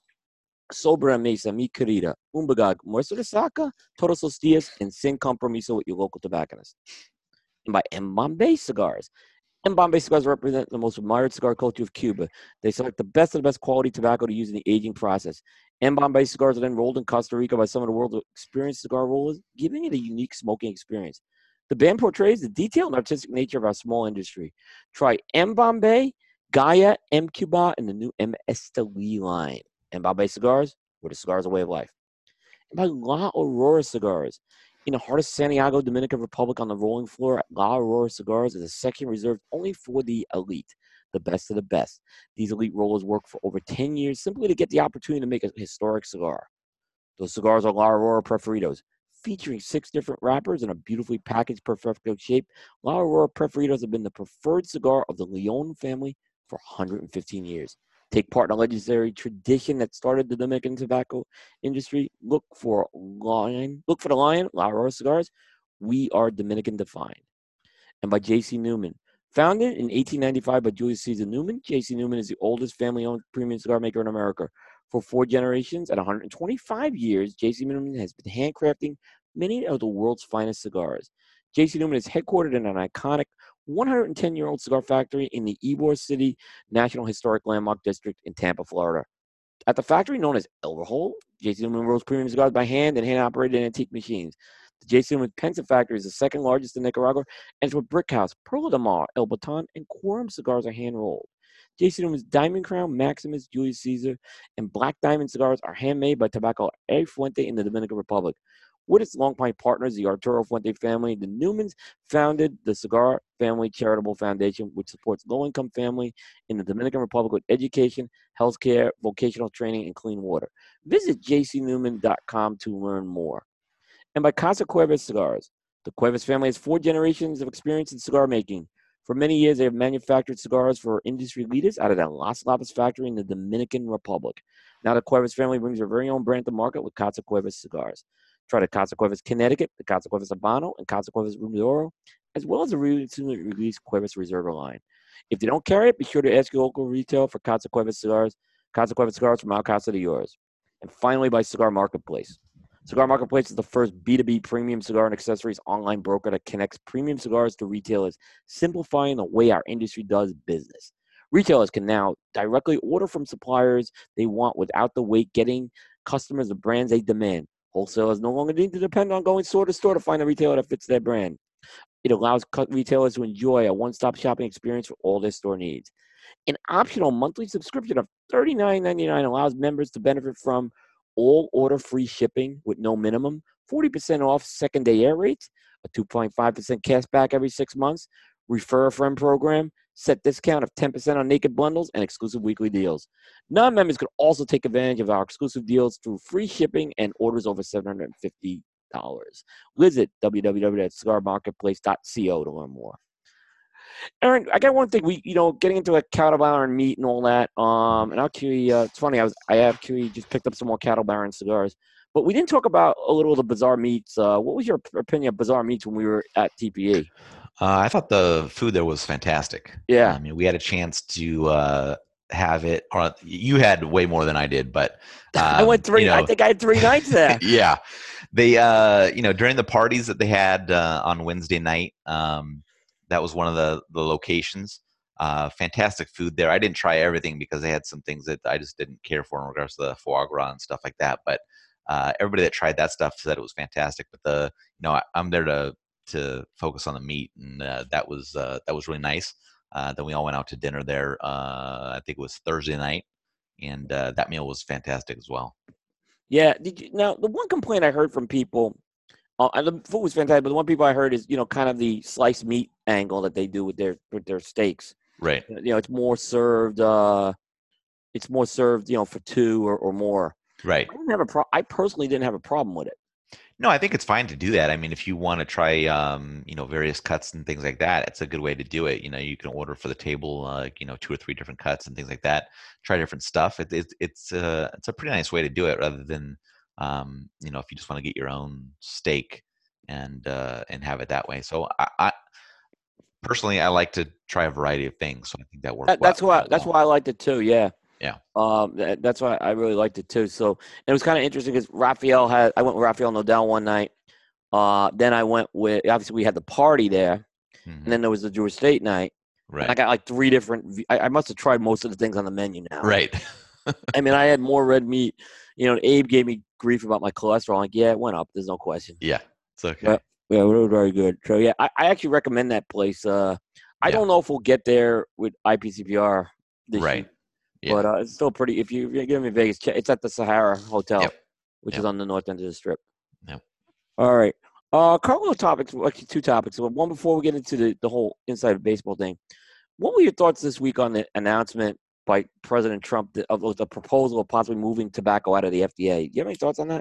Sobra Mesa, Mi Querida, Umbagag, Muestra de Saka, Todos los Dias, and Sin Compromiso with your local tobacconist. And by M. Bombay Cigars. M. Bombay Cigars represent the most admired cigar culture of Cuba. They select the best of the best quality tobacco to use in the aging process. M. Bombay Cigars are then rolled in Costa Rica by some of the world's experienced cigar rollers, giving it a unique smoking experience. The band portrays the detailed and artistic nature of our small industry. Try M. Bombay, Gaia, M. Cuba, and the new M. Esteli line. M. Bombay Cigars, where the cigar is a way of life. And by La Aurora Cigars. In the heart of Santiago, Dominican Republic, on the rolling floor at La Aurora Cigars is a section reserved only for the elite, the best of the best. These elite rollers work for over ten years simply to get the opportunity to make a historic cigar. Those cigars are La Aurora Preferidos. Featuring six different wrappers in a beautifully packaged perfecto shape, La Aurora Preferidos have been the preferred cigar of the Leon family for one hundred fifteen years. Take part in a legendary tradition that started the Dominican tobacco industry. Look for lion. Look for the lion, La Aurora Cigars. We are Dominican defined. And by J C Newman. Founded in eighteen ninety-five by Julius Caesar Newman, J C Newman is the oldest family-owned premium cigar maker in America. For four generations, at one hundred twenty-five years, J C Newman has been handcrafting many of the world's finest cigars. J C Newman is headquartered in an iconic one hundred ten-year-old cigar factory in the Ybor City National Historic Landmark District in Tampa, Florida. At the factory known as Elverhole, J C Newman rolls premium cigars by hand and hand-operated antique machines. The J C Newman Pensa factory is the second largest in Nicaragua, and it's where Brickhouse, Perla de Mar, El Baton, and Quorum cigars are hand-rolled. J C Newman's Diamond Crown, Maximus, Julius Caesar, and Black Diamond cigars are handmade by Tobacco El Fuente in the Dominican Republic. With its longtime partners, the Arturo Fuente family, the Newmans founded the Cigar Family Charitable Foundation, which supports low-income families in the Dominican Republic with education, healthcare, vocational training, and clean water. Visit j c newman dot com to learn more. And by Casa Cuevas Cigars. The Cuevas family has four generations of experience in cigar making. For many years, they have manufactured cigars for industry leaders out of the Las Lavas factory in the Dominican Republic. Now the Cuevas family brings their very own brand to market with Casa Cuevas Cigars. Try the Casa Cuevas Connecticut, the Casa Cuevas Habano, and Casa Cuevas Rumidoro, as well as the recently released Cuevas Reserva line. If they don't carry it, be sure to ask your local retailer for Casa Cuevas Cigars. Casa Cuevas Cigars from our casa to yours. And finally, by Cigar Marketplace. Cigar Marketplace is the first B two B premium cigar and accessories online broker that connects premium cigars to retailers, simplifying the way our industry does business. Retailers can now directly order from suppliers they want without the wait, getting customers the brands they demand. Wholesalers no longer need to depend on going store to store to find a retailer that fits their brand. It allows retailers to enjoy a one-stop shopping experience for all their store needs. An optional monthly subscription of thirty-nine ninety-nine allows members to benefit from all order free shipping with no minimum, forty percent off second day air rates, a two point five percent cash back every six months, refer a friend program, set discount of ten percent on naked bundles and exclusive weekly deals. Non-members could also take advantage of our exclusive deals through free shipping and orders over seven hundred fifty dollars. Visit w w w dot cigar marketplace dot co to learn more. Aaron, I got one thing. We, you know, getting into a cattle baron meat and all that. Um, and actually, uh, it's funny. I was, I actually just picked up some more cattle baron cigars, but we didn't talk about a little of the bizarre meats. Uh, what was your opinion of bizarre meats when we were at T P E?
Uh, I thought the food there was fantastic.
Yeah,
I mean, we had a chance to uh, have it. Or you had way more than I did, but um,
I went three.
You know,
I think I had three nights there.
Yeah, they, uh, you know, during the parties that they had uh, on Wednesday night. Um, That was one of the, the locations. Uh, fantastic food there. I didn't try everything because they had some things that I just didn't care for in regards to the foie gras and stuff like that. But uh, everybody that tried that stuff said it was fantastic. But the, you know, I, I'm there to to focus on the meat, and uh, that was uh, that was really nice. Uh, then we all went out to dinner there. Uh, I think it was Thursday night, and uh, that meal was fantastic as well.
Yeah. Did you, now, the one complaint I heard from people. Uh, and the food was fantastic, but the one people I heard is, you know, kind of the sliced meat angle that they do with their with their steaks.
Right.
You know, it's more served. Uh, it's more served, you know, for two or, or more.
Right.
I didn't have a pro- I personally didn't have a problem with it.
No, I think it's fine to do that. I mean, if you want to try, um, you know, various cuts and things like that, it's a good way to do it. You know, you can order for the table, uh, you know, two or three different cuts and things like that. Try different stuff. It, it, it's uh, it's a pretty nice way to do it, rather than, um, you know, if you just want to get your own steak and uh, and have it that way. So I, I personally, I like to try a variety of things. So I think that works.
That, that's
well,
why
well.
that's why I liked it too. Yeah.
Yeah.
Um, that, that's why I really liked it too. So it was kind of interesting because Raphael had. I went with Raphael Nodal one night. Uh, then I went with. Obviously, we had the party there,
Mhm.
and then there was the Jewish State night.
Right.
I got like three different. I, I must have tried most of the things on the menu now.
Right.
I mean, I had more red meat. You know, and Abe gave me grief about my cholesterol. I'm like, yeah, it went up. There's no question.
Yeah. It's okay.
But, yeah, it was very good. So yeah, I, I actually recommend that place. Uh, I
Yeah.
don't know if we'll get there with I P C P R this
Right.
year,
Yeah.
but uh, it's still pretty. If you, if you get me Vegas, check- it's at the Sahara Hotel,
Yep.
which
Yep.
is on the north end of the strip.
Yep.
All right. Uh, a couple of topics, actually two topics. One before we get into the, the whole inside of baseball thing. What were your thoughts this week on the announcement by President Trump of the proposal of possibly moving tobacco out of the F D A? Do you have any thoughts on that?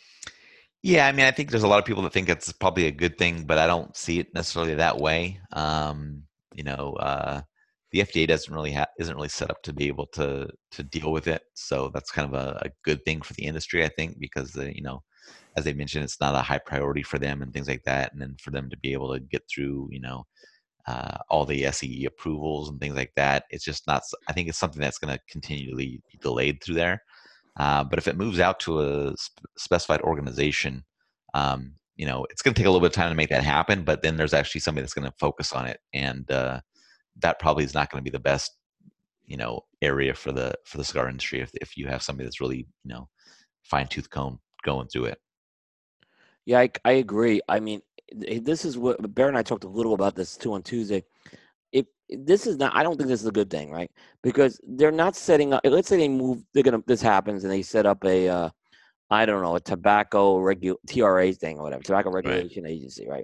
Yeah, I mean, I think there's a lot of people that think it's probably a good thing, but I don't see it necessarily that way. Um, you know, uh, the F D A doesn't really ha- isn't really set up to be able to to deal with it, so that's kind of a, a good thing for the industry, I think, because the, you know, as they mentioned, it's not a high priority for them and things like that, and then for them to be able to get through, you know, uh, all the S E E approvals and things like that, it's just not. s- I think it's something that's going to continually be delayed through there. Uh, but if it moves out to a sp- specified organization, um, you know, it's going to take a little bit of time to make that happen. But then there's actually somebody that's going to focus on it, and uh, that probably is not going to be the best, you know, area for the for the cigar industry if if you have somebody that's really, you know, fine tooth comb going through it.
Yeah, I, I agree. I mean, th- this is what Bear and I talked a little about this too on Tuesday. If this is not, I don't think this is a good thing, right? Because they're not setting up. Let's say they move. They're gonna. This happens, and they set up a. Uh, I don't know, a tobacco regu T R A thing or whatever, tobacco regulation agency, right?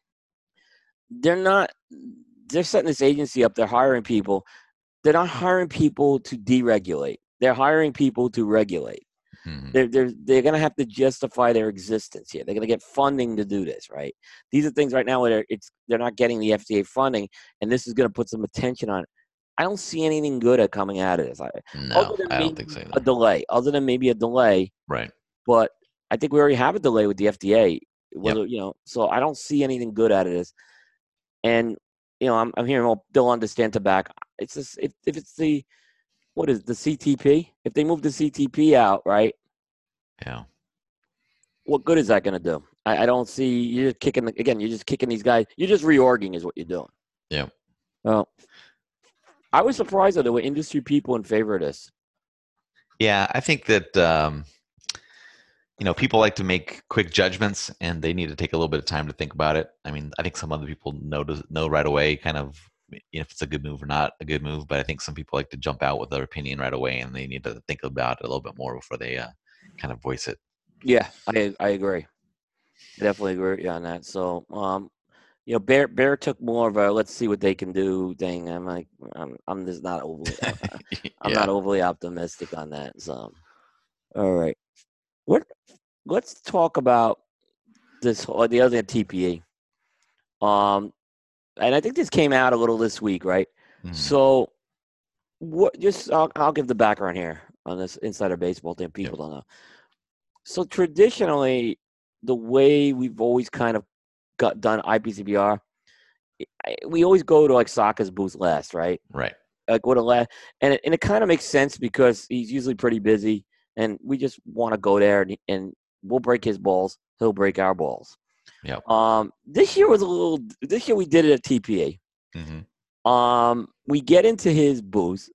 They're not. They're setting this agency up. They're hiring people. They're not hiring people to deregulate. They're hiring people to regulate.
Mhm.
They're they're they're gonna have to justify their existence here. They're gonna get funding to do this, right? These are things right now where they're, it's they're not getting the F D A funding, and this is gonna put some attention on it. I don't see anything good at coming out of this. I,
No,
other than
I don't
maybe
think so
a
either.
delay, other than maybe a delay,
Right.
but I think we already have a delay with the F D A. Whether
Yep.
you know, so I don't see anything good out of this. And you know, I'm I'm hearing, well, they'll understand tobacco. It's just if if it's the what is it, the C T P? If they move the C T P out, right?
Yeah.
What good is that going to do? I, I don't see you're just kicking the, again. You're just kicking these guys. You're just reorging, is what you're doing.
Yeah.
Well, I was surprised that there were industry people in favor of this.
Yeah, I think that um, you know, people like to make quick judgments, and they need to take a little bit of time to think about it. I mean, I think some other people know to, know right away, kind of, if it's a good move or not a good move. But I think some people like to jump out with their opinion right away, and they need to think about it a little bit more before they uh, kind of voice it.
Yeah, I I agree. I definitely agree with you on that. So, um, you know, Bear Bear took more of a let's see what they can do thing. I'm like, I'm I'm just not overly, I'm
Yeah.
not overly optimistic on that. So, all right, what? Let's talk about this whole the other T P E. Um, and I think this came out a little this week, right?
Mhm.
So, what? Just I'll, I'll give the background here on this insider baseball thing. People don't know. So traditionally, the way we've always kind of got done I P C B R, I- we always go to like Sokka's booth last, right?
Right.
Like what a last, and it, and it kind of makes sense because he's usually pretty busy, and we just want to go there and, and we'll break his balls, he'll break our balls.
Yep.
Um, this year was a little. This year we did it at T P A.
Mm-hmm.
Um, we get into his booth,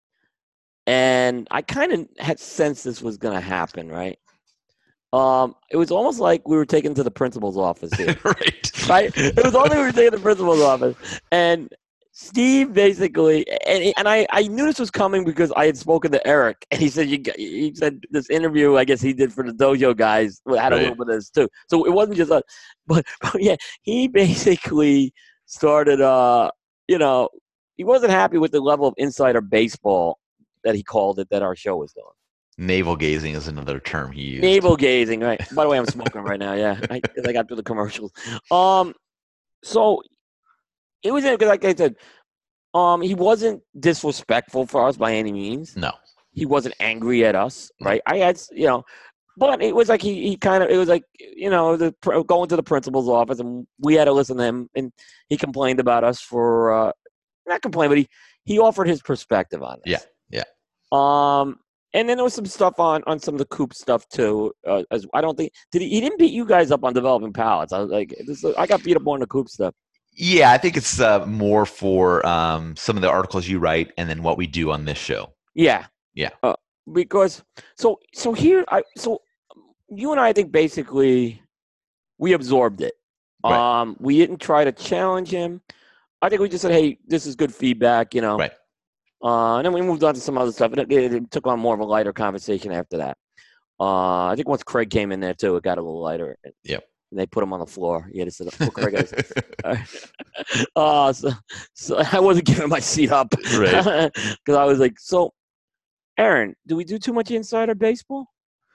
and I kind of had sensed this was going to happen, right? Um, it was almost like we were taken to the principal's office here,
Right.
right? It was only we were taken to the principal's office, and Steve basically, and and I, I knew this was coming because I had spoken to Eric, and he said you got- he said this interview I guess he did for the dojo guys had a
Right.
little bit of this too, so it wasn't just us, but, but yeah, he basically started, uh, you know, he wasn't happy with the level of insider baseball that he called it that our show was doing.
Navel gazing is another term he used.
Navel gazing, right? By the way, I'm smoking right now. Yeah, I, 'cause I got through the commercials. Um, so it was because, like I said, um, he wasn't disrespectful for us by any means.
No.
He wasn't angry at us,
No.
right? I had, you know, but it was like he, he kind of, it was like, you know, the going to the principal's office, and we had to listen to him, and he complained about us for uh, not complain, but he he offered his perspective on this.
Yeah,
yeah. Um. And then there was some stuff on, on some of the Coop stuff too. Uh, as I don't think did he, he didn't beat you guys up on developing pallets. I was like, this, I got beat up on the Coop stuff.
Yeah, I think it's uh, more for um, some of the articles you write and then what we do on this show.
Yeah,
yeah.
Uh, because so so here I so you and I, I think basically we absorbed it.
Right.
Um, we didn't try to challenge him. I think we just said, hey, this is good feedback, you know.
Right.
Uh, and then we moved on to some other stuff, and it, it took on more of a lighter conversation after that. Uh, I think once Craig came in there too, it got a little lighter.
Yep.
And they put him on the floor. He had to sit up. Craig had to sit. uh, so, so I wasn't giving my seat up,
right?
Because I was like, so, Aaron, do we do too much insider baseball?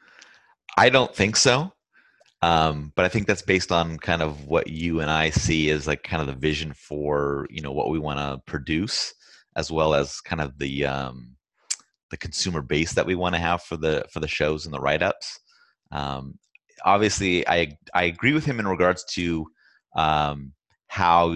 I don't think so. Um, but I think that's based on kind of what you and I see as like kind of the vision for, you know, what we want to produce, as well as kind of the um, the consumer base that we want to have for the for the shows and the write-ups. Um, obviously, I I agree with him in regards to um, how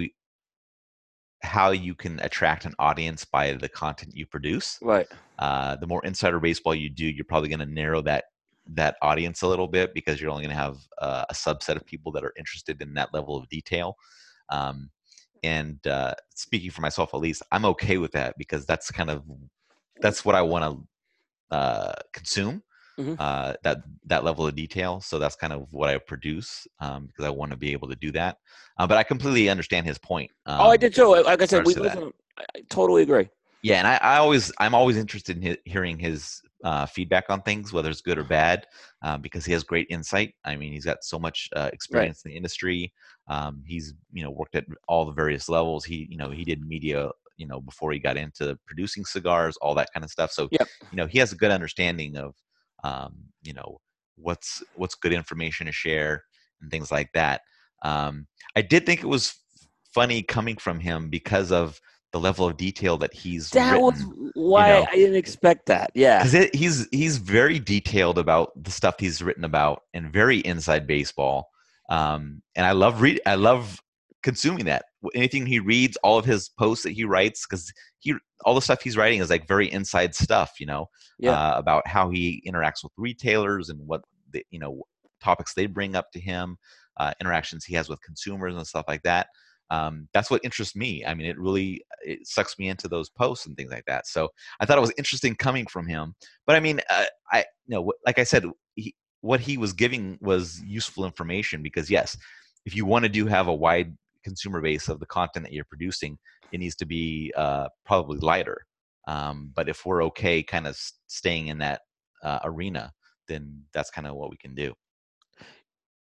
how you can attract an audience by the content you produce.
Right.
Uh, the more insider baseball you do, you're probably going to narrow that that audience a little bit because you're only going to have uh, a subset of people that are interested in that level of detail. Um, and uh, speaking for myself, at least, I'm okay with that because that's kind of that's what I want to uh, consume.
Mm-hmm.
Uh, that that level of detail. So that's kind of what I produce um, because I want to be able to do that. Uh, but I completely understand his point. Um,
oh, I did too. Like I said, we
to
listen. I totally agree.
Yeah, and I, I always I'm always interested in he- hearing his uh, feedback on things, whether it's good or bad, um, because he has great insight. I mean, he's got so much uh, experience in the industry. Um, he's you know worked at all the various levels. He you know he did media you know before he got into producing cigars, all that kind of stuff. So
Yep.
you know he has a good understanding of um, you know what's what's good information to share and things like that. Um, I did think it was funny coming from him because of the level of detail that he's
that
written,
was why
you know?
I didn't expect that. Yeah,
because he's he's very detailed about the stuff he's written about and very inside baseball. Um, and I love read I love consuming that. Anything he reads, all of his posts that he writes, because he all the stuff he's writing is like very inside stuff, you know,
yeah.
uh, about how he interacts with retailers and what the, you know topics they bring up to him, uh, interactions he has with consumers and stuff like that. Um, that's what interests me. I mean, it really it sucks me into those posts and things like that. So I thought it was interesting coming from him. But I mean, uh, I you know, like I said, he, what he was giving was useful information because yes, if you want to do have a wide consumer base of the content that you're producing, it needs to be uh, probably lighter. Um, but if we're okay, kind of staying in that uh, arena, then that's kind of what we can do.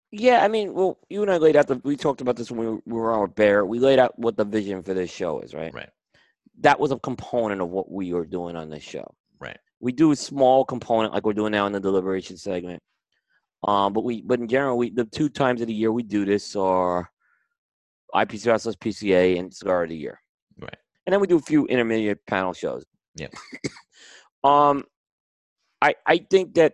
Yeah, I mean, well, you and I laid out the. We talked about this when we were, we were on with Bear. We laid out what the vision for this show is, right?
Right.
That was a component of what we were doing on this show.
Right.
We do a small component like we're doing now in the deliberation segment. Um, but we, but in general, we the two times of the year we do this are I P C Wrestlers P C A and Cigar of the Year.
Right.
And then we do a few intermediate panel shows.
Yep.
um, I I think that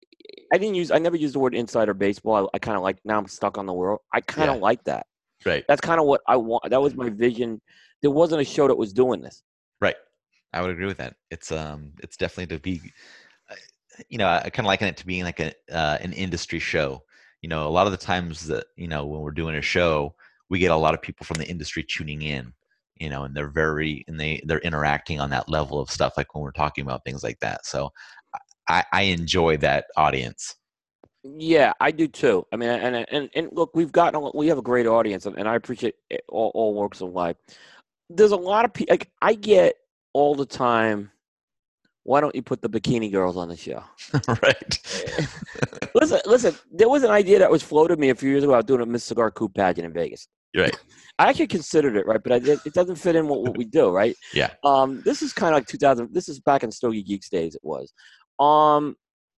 I didn't use I never used the word insider baseball. I, I kind of like now I'm stuck on the world. I kind of
Yeah.
like that.
Right.
That's kind of what I want. That was my vision. There wasn't a show that was doing this.
Right. I would agree with that. It's um, it's definitely to be, uh, you know, I kind of liken it to being like a uh, an industry show. You know, a lot of the times that you know when we're doing a show, we get a lot of people from the industry tuning in. You know, and they're very and they they're interacting on that level of stuff, like when we're talking about things like that. So, I, I enjoy that audience.
Yeah, I do too. I mean, and and and look, we've gotten a, we have a great audience, and, and I appreciate it, all, all walks of life. There's a lot of people. Like I get all the time. Why don't you put the bikini girls on the show?
Right.
listen, listen. There was an idea that was floated to me a few years ago about doing a Miss Cigar Coupe pageant in Vegas.
Right.
I actually considered it, right, but I did, it doesn't fit in what, what we do, right?
Yeah.
Um, this is kind of like two thousand. This is back in Stogie Geeks days. It was. Um.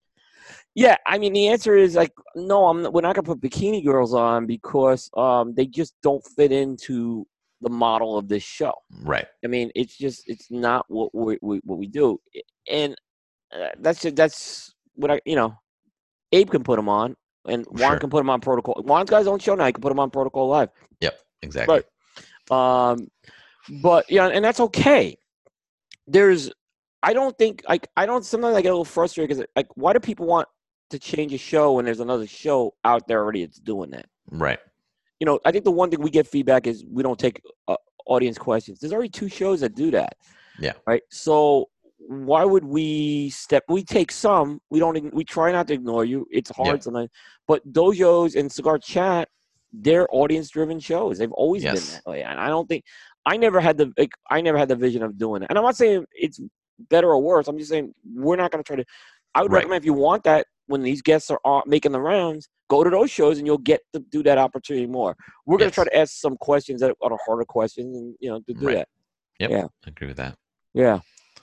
Yeah, I mean the answer is like no, I'm we're not gonna put bikini girls on because um they just don't fit into the model of this show.
Right.
I mean it's just it's not what we, we what we do, and uh, that's just, that's what I you know Abe can put them on, and Juan
Sure.
can put them on Protocol. Juan's guys own show now. He can put them on Protocol Live.
Yep. Exactly.
Right. Um, but yeah, and that's okay. There's, I don't think like I don't. Sometimes I get a little frustrated because like why do people want to change a show when there's another show out there already that's doing that?
Right.
You know, I think the one thing we get feedback is we don't take uh, audience questions. There's already two shows that do that.
Yeah.
Right. So why would we step? We take some. We don't. We try not to ignore you. It's hard
Yep.
sometimes. But Dojos and Cigar Chat, they're audience-driven shows. They've always
Yes.
been that way. And I don't think I never had the like, I never had the vision of doing it. And I'm not saying it's better or worse. I'm just saying we're not going to try to. I would
Right.
recommend if you want that when these guests are on- making the rounds, go to those shows and you'll get to do that opportunity more. We're going to
Yes.
try to ask some questions that are harder questions, and you know to do
Right.
that.
Yep.
Yeah.
I agree with that.
Yeah.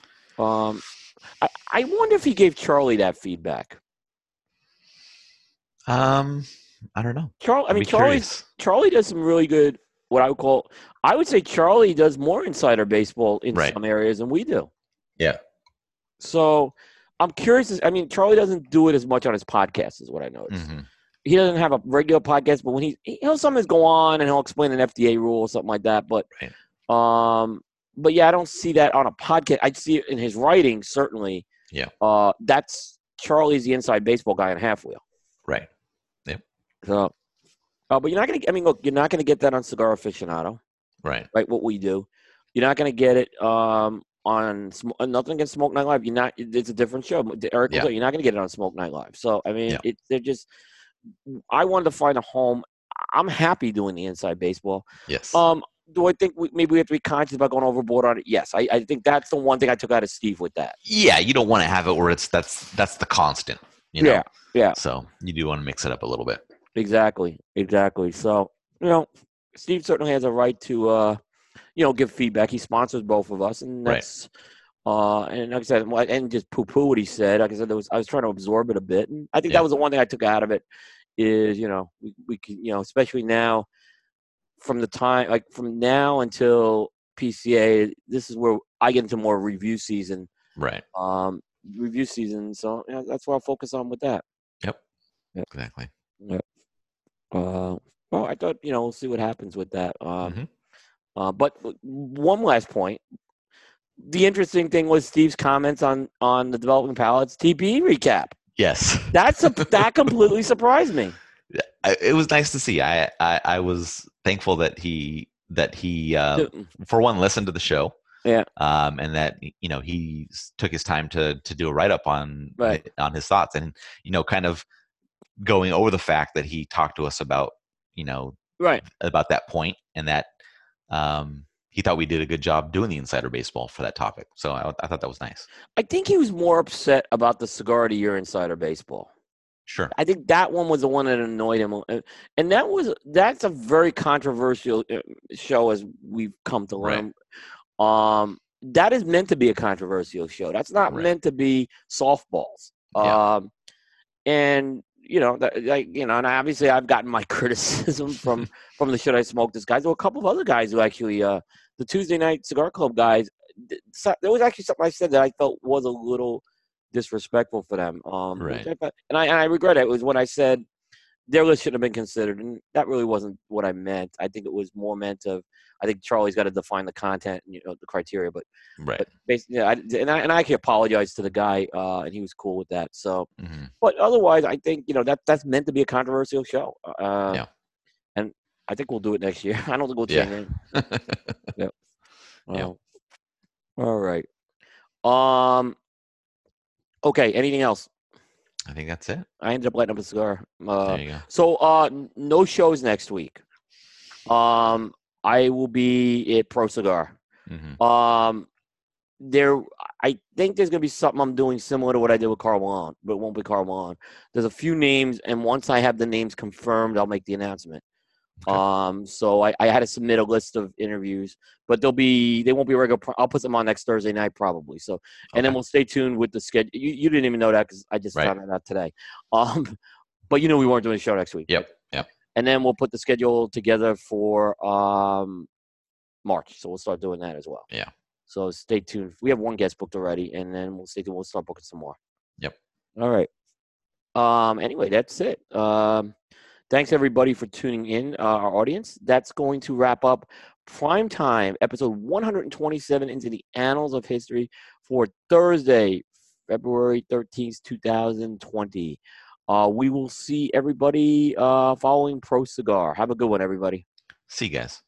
Um, I, I wonder if he gave Charlie that feedback.
Um, I don't know.
Charlie, I
I'd
mean,
be
Charlie,
curious.
Charlie does some really good. What I would call, I would say Charlie does more insider baseball in
Right.
some areas than we do.
Yeah.
So I'm curious. as- I mean, Charlie doesn't do it as much on his podcast, is what I noticed.
hmm
He doesn't have a regular podcast, but when he he'll sometimes go on and he'll explain an F D A rule or something like that. But
Right.
um, but yeah, I don't see that on a podcast. I'd see it in his writing certainly.
Yeah.
Uh, that's Charlie's the inside baseball guy in Half Wheel.
Right.
So, uh, but you're not gonna. I mean, look, you're not gonna get that on Cigar Aficionado,
Right.
right? What we do, you're not gonna get it um, on Sm- uh, nothing against Smoke Night Live. You're not. It's a different show. But Eric, will
Yeah.
tell you, you're not gonna get it on Smoke Night Live. So, I mean,
Yeah.
it, they're just. I wanted to find a home. I'm happy doing the inside baseball.
Yes.
Um, do I think we, maybe we have to be conscious about going overboard on it? Yes, I, I think that's the one thing I took out of Steve with that.
yeah. You don't want to have it where it's that's that's the constant. You know?
Yeah, yeah.
So you do want to mix it up a little bit.
Exactly, exactly. So, you know, Steve certainly has a right to, uh, you know, give feedback. He sponsors both of us, and
Right.
that's, uh, and like I said, well, and just poo-poo what he said. Like I said, there was I was trying to absorb it a bit, and I think
Yeah.
that was the one thing I took out of it is, you know, we, we can, you know, especially now, from the time like from now until P C A, this is where I get into more review season,
Right.
um, review season. So you know, that's what I'll focus on with that.
Yep.
Yep.
Exactly.
Uh, well, I thought you know we'll see what happens with that. Um,
Mhm.
uh, but one last point: the interesting thing was Steve's comments on on the developing palettes T P E recap.
Yes.
That's a that completely surprised me.
I, it was nice to see. I, I I was thankful that he that he uh, for one listened to the show.
Yeah.
Um, and that you know he s- took his time to to do a write up on
Right.
on his thoughts, and you know kind of going over the fact that he talked to us about you know
Right.
about that point, and that um, he thought we did a good job doing the insider baseball for that topic. So I, I thought that was nice.
I think he was more upset about the cigar of the year insider baseball.
Sure.
I think that one was the one that annoyed him, and that was that's a very controversial show, as we've come to learn. Right. Um, that is meant to be a controversial show. That's not right. meant to be softballs.
Yeah.
Um, and you know, that, like you know, and obviously I've gotten my criticism from from the Should I Smoke This guys. There were a couple of other guys who actually, uh, the Tuesday Night Cigar Club guys. There was actually something I said that I felt was a little disrespectful for them. Um,
right.
I, and I and I regret it. It was when I said their list shouldn't have been considered, and that really wasn't what I meant. I think it was more meant of. I think Charlie's got to define the content and you know the criteria, but
right.
But basically, yeah, I, and I and I actually apologized to the guy, uh, and he was cool with that. So,
mm-hmm.
but otherwise, I think you know that that's meant to be a controversial show. Uh,
yeah.
And I think we'll do it next year. I don't think we'll change
yeah.
it. Yep.
Yeah.
Uh, all right. Um. Okay. Anything else?
I think that's it.
I ended up lighting up a cigar. Uh,
there you go.
So, uh, no shows next week. Um, I will be at Pro Cigar.
Mm-hmm.
Um, there, I think there's gonna be something I'm doing similar to what I did with Carl Malone, but it won't be Carl Malone. There's a few names, and once I have the names confirmed, I'll make the announcement.
Okay.
Um, so I, I had to submit a list of interviews, but they'll be they won't be regular. I'll put them on next Thursday night probably. So, and okay. then we'll stay tuned with the schedule. You, you didn't even know that because I just right. found that out today. Um, but you know we weren't doing a show next week.
Yep. Yep.
And then we'll put the schedule together for um March. So we'll start doing that as well.
Yeah.
So stay tuned. We have one guest booked already, and then we'll stay tuned. We'll start booking some more.
Yep.
All right. Um. Anyway, that's it. Um. Thanks, everybody, for tuning in, uh, our audience. That's going to wrap up Primetime, episode one hundred twenty-seven, into the annals of history for Thursday, February thirteenth, twenty twenty. Uh, we will see everybody uh, following Pro Cigar. Have a good one, everybody.
See you guys.